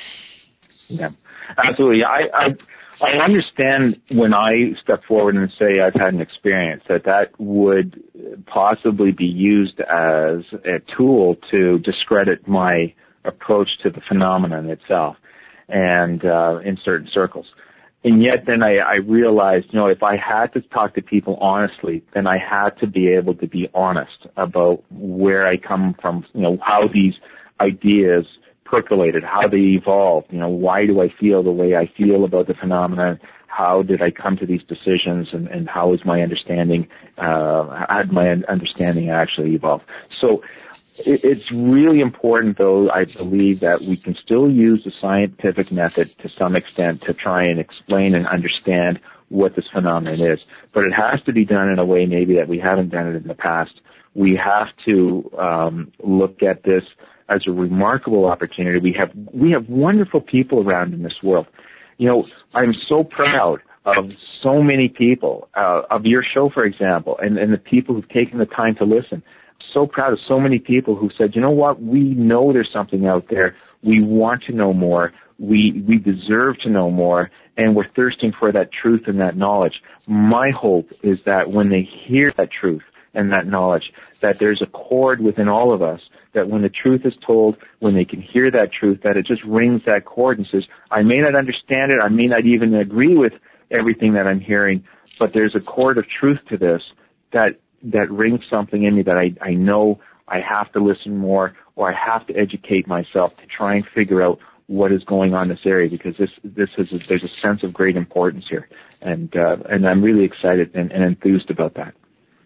Yeah, absolutely. I, I I understand when I step forward and say I've had an experience that that would possibly be used as a tool to discredit my approach to the phenomenon itself, and uh, in certain circles. And yet, then I, I realized, you know, if I had to talk to people honestly, then I had to be able to be honest about where I come from, you know, how these ideas percolated, how they evolved, you know, why do I feel the way I feel about the phenomenon, how did I come to these decisions, and, and how is my understanding, uh, how did my understanding actually evolve? So it, it's really important, though, I believe, that we can still use the scientific method to some extent to try and explain and understand what this phenomenon is. But it has to be done in a way maybe that we haven't done it in the past. We have to um, look at this as a remarkable opportunity. We have we have wonderful people around in this world. You know, I'm so proud of so many people, uh, of your show, for example, and, and the people who've taken the time to listen. So proud of so many people who said, you know what, we know there's something out there. We want to know more. We we deserve to know more, and we're thirsting for that truth and that knowledge. My hope is that when they hear that truth and that knowledge, that there's a chord within all of us, that when the truth is told, when they can hear that truth, that it just rings that chord and says, I may not understand it, I may not even agree with everything that I'm hearing, but there's a chord of truth to this that that rings something in me that I, I know I have to listen more, or I have to educate myself to try and figure out what is going on in this area, because this this is a, there's a sense of great importance here, and uh, and I'm really excited and, and enthused about that.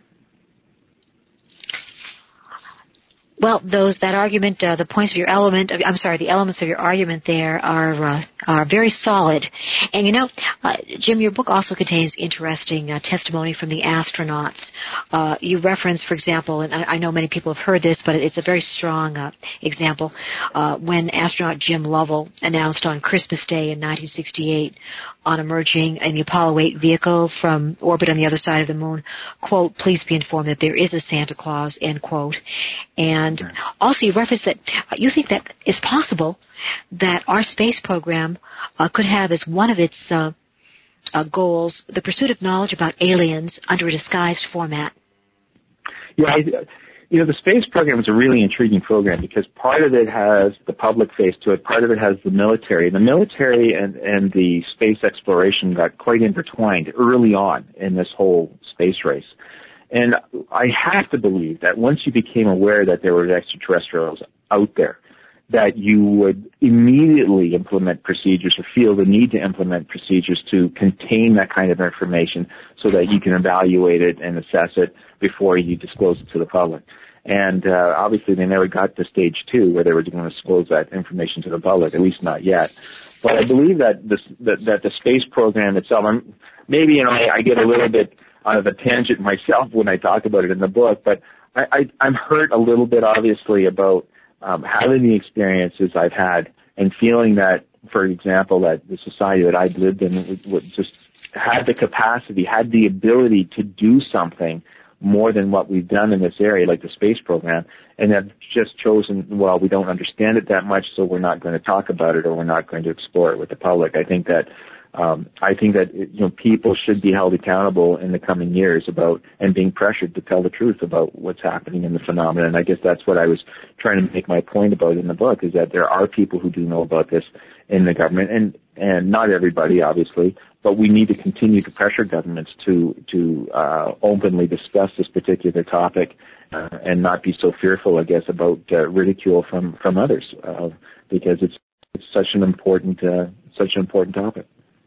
Well, those that argument, uh, the points of your element, I'm sorry, the elements of your argument there are uh, are very solid. And you know, uh, Jim, your book also contains interesting uh, testimony from the astronauts. Uh, you reference, for example, and I, I know many people have heard this, but it's a very strong uh, example, uh, when astronaut Jim Lovell announced on Christmas Day in nineteen sixty-eight, on emerging in the Apollo eight vehicle from orbit on the other side of the moon, quote, please be informed that there is a Santa Claus, end quote. And And also you reference that you think that it's possible that our space program uh, could have as one of its uh, uh, goals the pursuit of knowledge about aliens under a disguised format. Yeah, I, you know, the space program is a really intriguing program because part of it has the public face to it, part of it has the military. The military and, and the space exploration got quite intertwined early on in this whole space race. And I have to believe that once you became aware that there were extraterrestrials out there, that you would immediately implement procedures or feel the need to implement procedures to contain that kind of information so that you can evaluate it and assess it before you disclose it to the public. And uh, obviously they never got to stage two where they were going to disclose that information to the public, at least not yet. But I believe that, this, that, that the space program itself, I'm, maybe you know, I, I get a little bit out of a tangent myself when I talk about it in the book, but I, I, I'm hurt a little bit, obviously, about um, having the experiences I've had and feeling that, for example, that the society that I'd lived in would, would just had the capacity, had the ability to do something more than what we've done in this area, like the space program, and have just chosen, well, we don't understand it that much, so we're not going to talk about it or we're not going to explore it with the public. I think that Um, I think that, you know, people should be held accountable in the coming years about and being pressured to tell the truth about what's happening in the phenomenon. And I guess that's what I was trying to make my point about in the book, is that there are people who do know about this in the government, and, and not everybody, obviously, but we need to continue to pressure governments to, to uh, openly discuss this particular topic uh, and not be so fearful, I guess, about uh, ridicule from, from others uh, because it's, it's such an important, uh, such an important topic.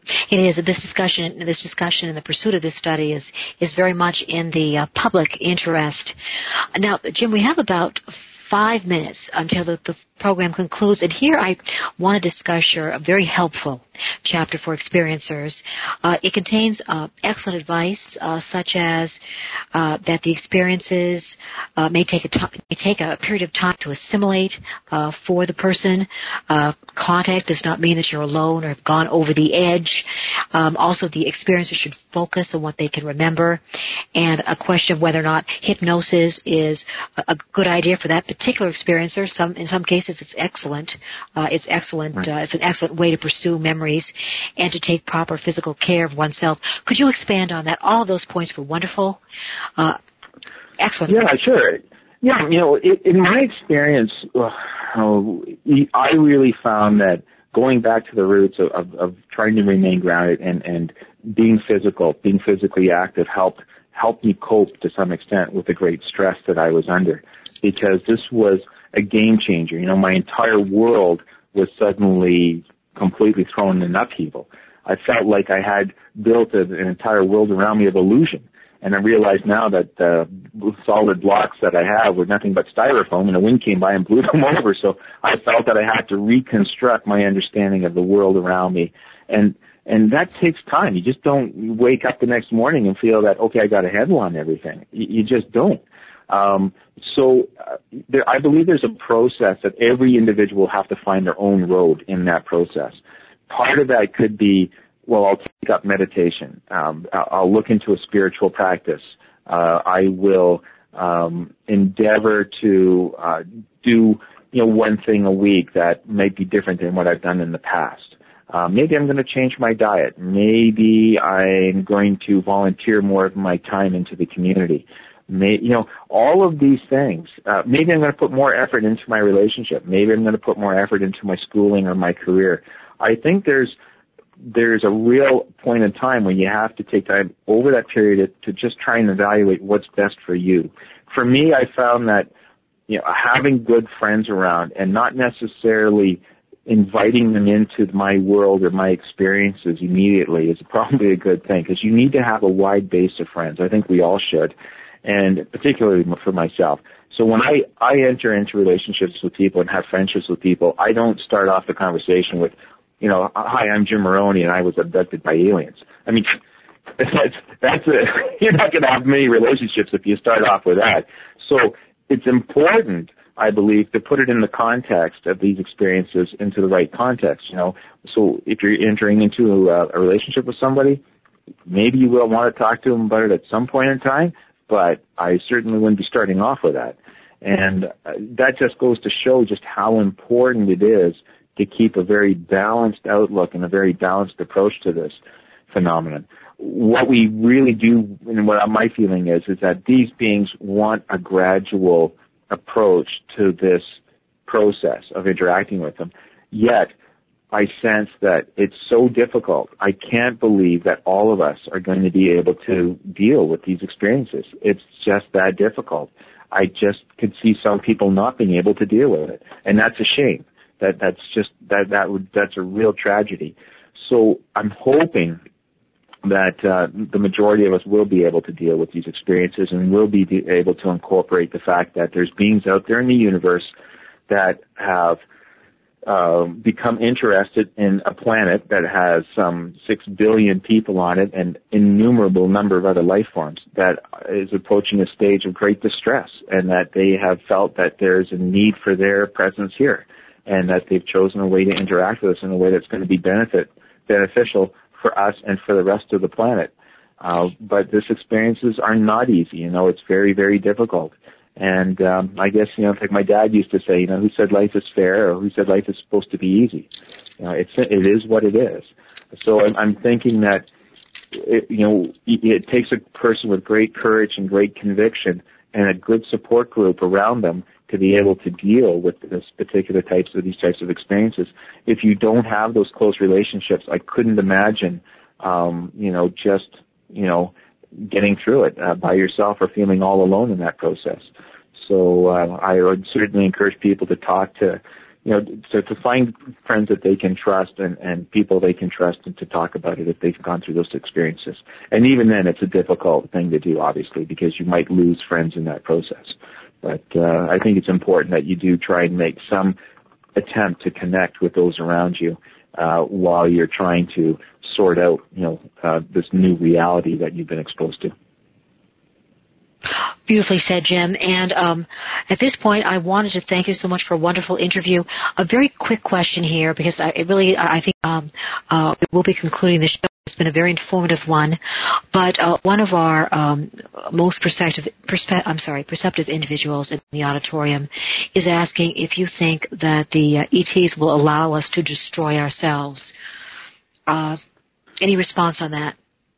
It is. This discussion, this discussion, and the pursuit of this study is is very much in the uh, public interest. Now, Jim, we have about five minutes until the, the program concludes, and here I want to discuss your very helpful chapter for experiencers. Uh, it contains uh, excellent advice, uh, such as uh, that the experiences uh, may take a t- may take a period of time to assimilate uh, for the person. Uh, contact does not mean that you're alone or have gone over the edge. Um, also, the experiencers should focus on what they can remember, and a question of whether or not hypnosis is a, a good idea for that particular experiencer. Some in some cases, it's excellent. Uh, it's excellent. Right. Uh, it's an excellent way to pursue memories and to take proper physical care of oneself. Could you expand on that? All of those points were wonderful. Uh, excellent. Yeah, sure. Yeah, you know, in, in my experience, uh, I really found that going back to the roots of, of, of trying to remain grounded and, and being physical, being physically active helped helped me cope to some extent with the great stress that I was under, because this was a game changer. You know, my entire world was suddenly completely thrown in upheaval. I felt like I had built a, an entire world around me of illusion. And I realize now that the solid blocks that I have were nothing but styrofoam, and the wind came by and blew them over. So I felt that I had to reconstruct my understanding of the world around me. And and that takes time. You just don't wake up the next morning and feel that, okay, I got a handle on everything. You, you just don't. Um, so uh, there, I believe there's a process that every individual will have to find their own road in that process. Part of that could be, well, I'll take up meditation. Um, I'll look into a spiritual practice. Uh, I will um, endeavor to uh, do, you know, one thing a week that might be different than what I've done in the past. Uh, maybe I'm going to change my diet. Maybe I'm going to volunteer more of my time into the community. May, you know, all of these things. Uh, maybe I'm going to put more effort into my relationship. Maybe I'm going to put more effort into my schooling or my career. I think there's there's a real point in time when you have to take time over that period to just try and evaluate what's best for you. For me, I found that, you know, having good friends around and not necessarily inviting them into my world or my experiences immediately is probably a good thing, because you need to have a wide base of friends. I think we all should, and particularly for myself. So when I, I enter into relationships with people and have friendships with people, I don't start off the conversation with, you know, hi, I'm Jim Moroney and I was abducted by aliens. I mean, that's, that's a, you're not going to have many relationships if you start off with that. So it's important, I believe, to put it in the context of these experiences into the right context, you know. So if you're entering into a, a relationship with somebody, maybe you will want to talk to them about it at some point in time, but I certainly wouldn't be starting off with that. And uh, that just goes to show just how important it is to keep a very balanced outlook and a very balanced approach to this phenomenon. What we really do, and what my feeling is, is that these beings want a gradual approach to this process of interacting with them. Yet, I sense that it's so difficult. I can't believe that all of us are going to be able to deal with these experiences. It's just that difficult. I just could see some people not being able to deal with it, and that's a shame. That that's just that that would that's a real tragedy. So I'm hoping that uh, the majority of us will be able to deal with these experiences and will be able to incorporate the fact that there's beings out there in the universe that have uh, become interested in a planet that has some six billion people on it and innumerable number of other life forms that is approaching a stage of great distress, and that they have felt that there's a need for their presence here, and that they've chosen a way to interact with us in a way that's going to be benefit beneficial for us and for the rest of the planet. Uh, but these experiences are not easy. You know, it's very, very difficult. And um, I guess, you know, like my dad used to say, you know, who said life is fair, or who said life is supposed to be easy? You know, it's, it is what it is. So I'm, I'm thinking that, it, you know, it, it takes a person with great courage and great conviction and a good support group around them to be able to deal with this particular types of these types of experiences. If you don't have those close relationships, I couldn't imagine, um, you know, just, you know, getting through it uh, by yourself or feeling all alone in that process. So uh, I would certainly encourage people to talk to you know, to, to find friends that they can trust and, and people they can trust and to talk about it if they've gone through those experiences. And even then, it's a difficult thing to do, obviously, because you might lose friends in that process. But uh, I think it's important that you do try and make some attempt to connect with those around you uh, while you're trying to sort out, you know, uh, this new reality that you've been exposed to. Beautifully said, Jim. And um, at this point, I wanted to thank you so much for a wonderful interview. A very quick question here, because I it really, I think um, uh, we'll be concluding the show. It's been a very informative one. But uh, one of our um, most perceptive, perspe- I'm sorry, perceptive individuals in the auditorium is asking if you think that the uh, E Ts will allow us to destroy ourselves. Uh, any response on that?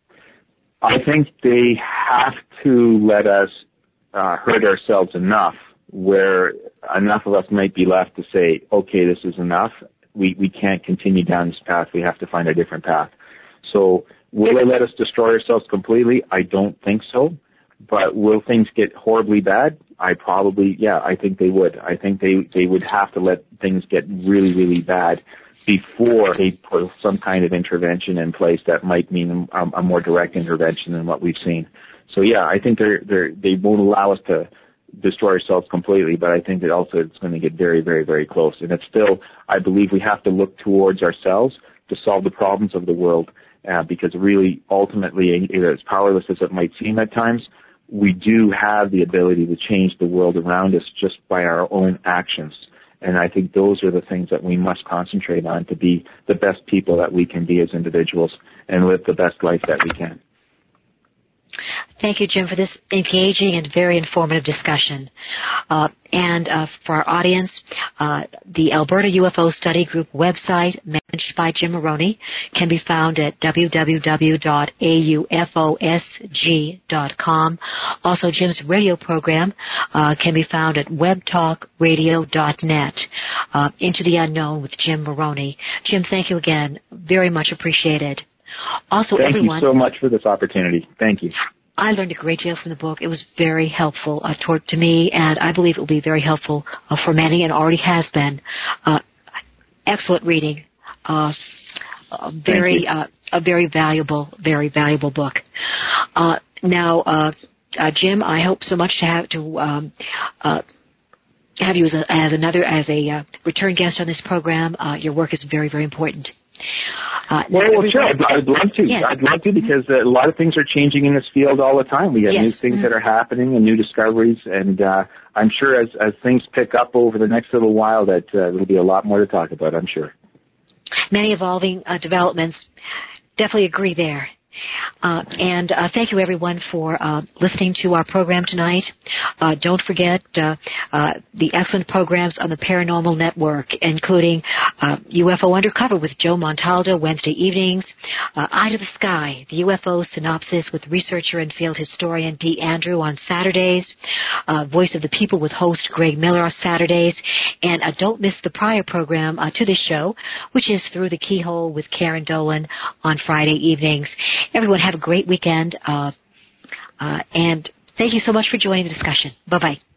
I think they have to let us uh, hurt ourselves enough where enough of us might be left to say, okay, this is enough. We we can't continue down this path. We have to find a different path. So will they let us destroy ourselves completely? I don't think so. But will things get horribly bad? I probably, yeah, I think they would. I think they, they would have to let things get really, really bad before they put some kind of intervention in place that might mean a, a more direct intervention than what we've seen. So yeah, I think they're, they're, they won't allow us to destroy ourselves completely, but I think that also it's going to get very, very, very close. And it's still, I believe we have to look towards ourselves to solve the problems of the world, uh, because really, ultimately, as powerless as it might seem at times, we do have the ability to change the world around us just by our own actions. And I think those are the things that we must concentrate on to be the best people that we can be as individuals and live the best life that we can. Thank you, Jim, for this engaging and very informative discussion. Uh, and uh, for our audience, uh, the Alberta U F O Study Group website, managed by Jim Moroney, can be found at w w w dot a u f o s g dot com. Also, Jim's radio program uh, can be found at web talk radio dot net. Uh, Into the Unknown with Jim Moroney. Jim, thank you again. Very much appreciated. Also, Thank everyone, you so much for this opportunity. Thank you. I learned a great deal from the book. It was very helpful uh, toward, to me, and I believe it will be very helpful uh, for many, and already has been. Uh, excellent reading. Uh, a very, uh, a very valuable, very valuable book. Uh, now, uh, uh, Jim, I hope so much to have to um, uh, have you as, a, as another as a uh, return guest on this program. Uh, your work is very, very important. Uh, well, well sure. I'd, I'd love to. Yes. I'd love to because uh, a lot of things are changing in this field all the time. We have yes. new things mm-hmm. that are happening and new discoveries, and uh, I'm sure as, as things pick up over the next little while that uh, there'll be a lot more to talk about, I'm sure. Many evolving uh, developments. Definitely agree there. Uh, and uh, thank you, everyone, for uh, listening to our program tonight. Uh, don't forget uh, uh, the excellent programs on the Paranormal Network, including uh, U F O Undercover with Joe Montaldo Wednesday evenings, uh, Eye to the Sky, the U F O Synopsis with researcher and field historian Dee Andrew on Saturdays, uh, Voice of the People with host Greg Miller on Saturdays, and uh, don't miss the prior program uh, to this show, which is Through the Keyhole with Karen Dolan on Friday evenings. Everyone have a great weekend, uh, uh, and thank you so much for joining the discussion. Bye-bye.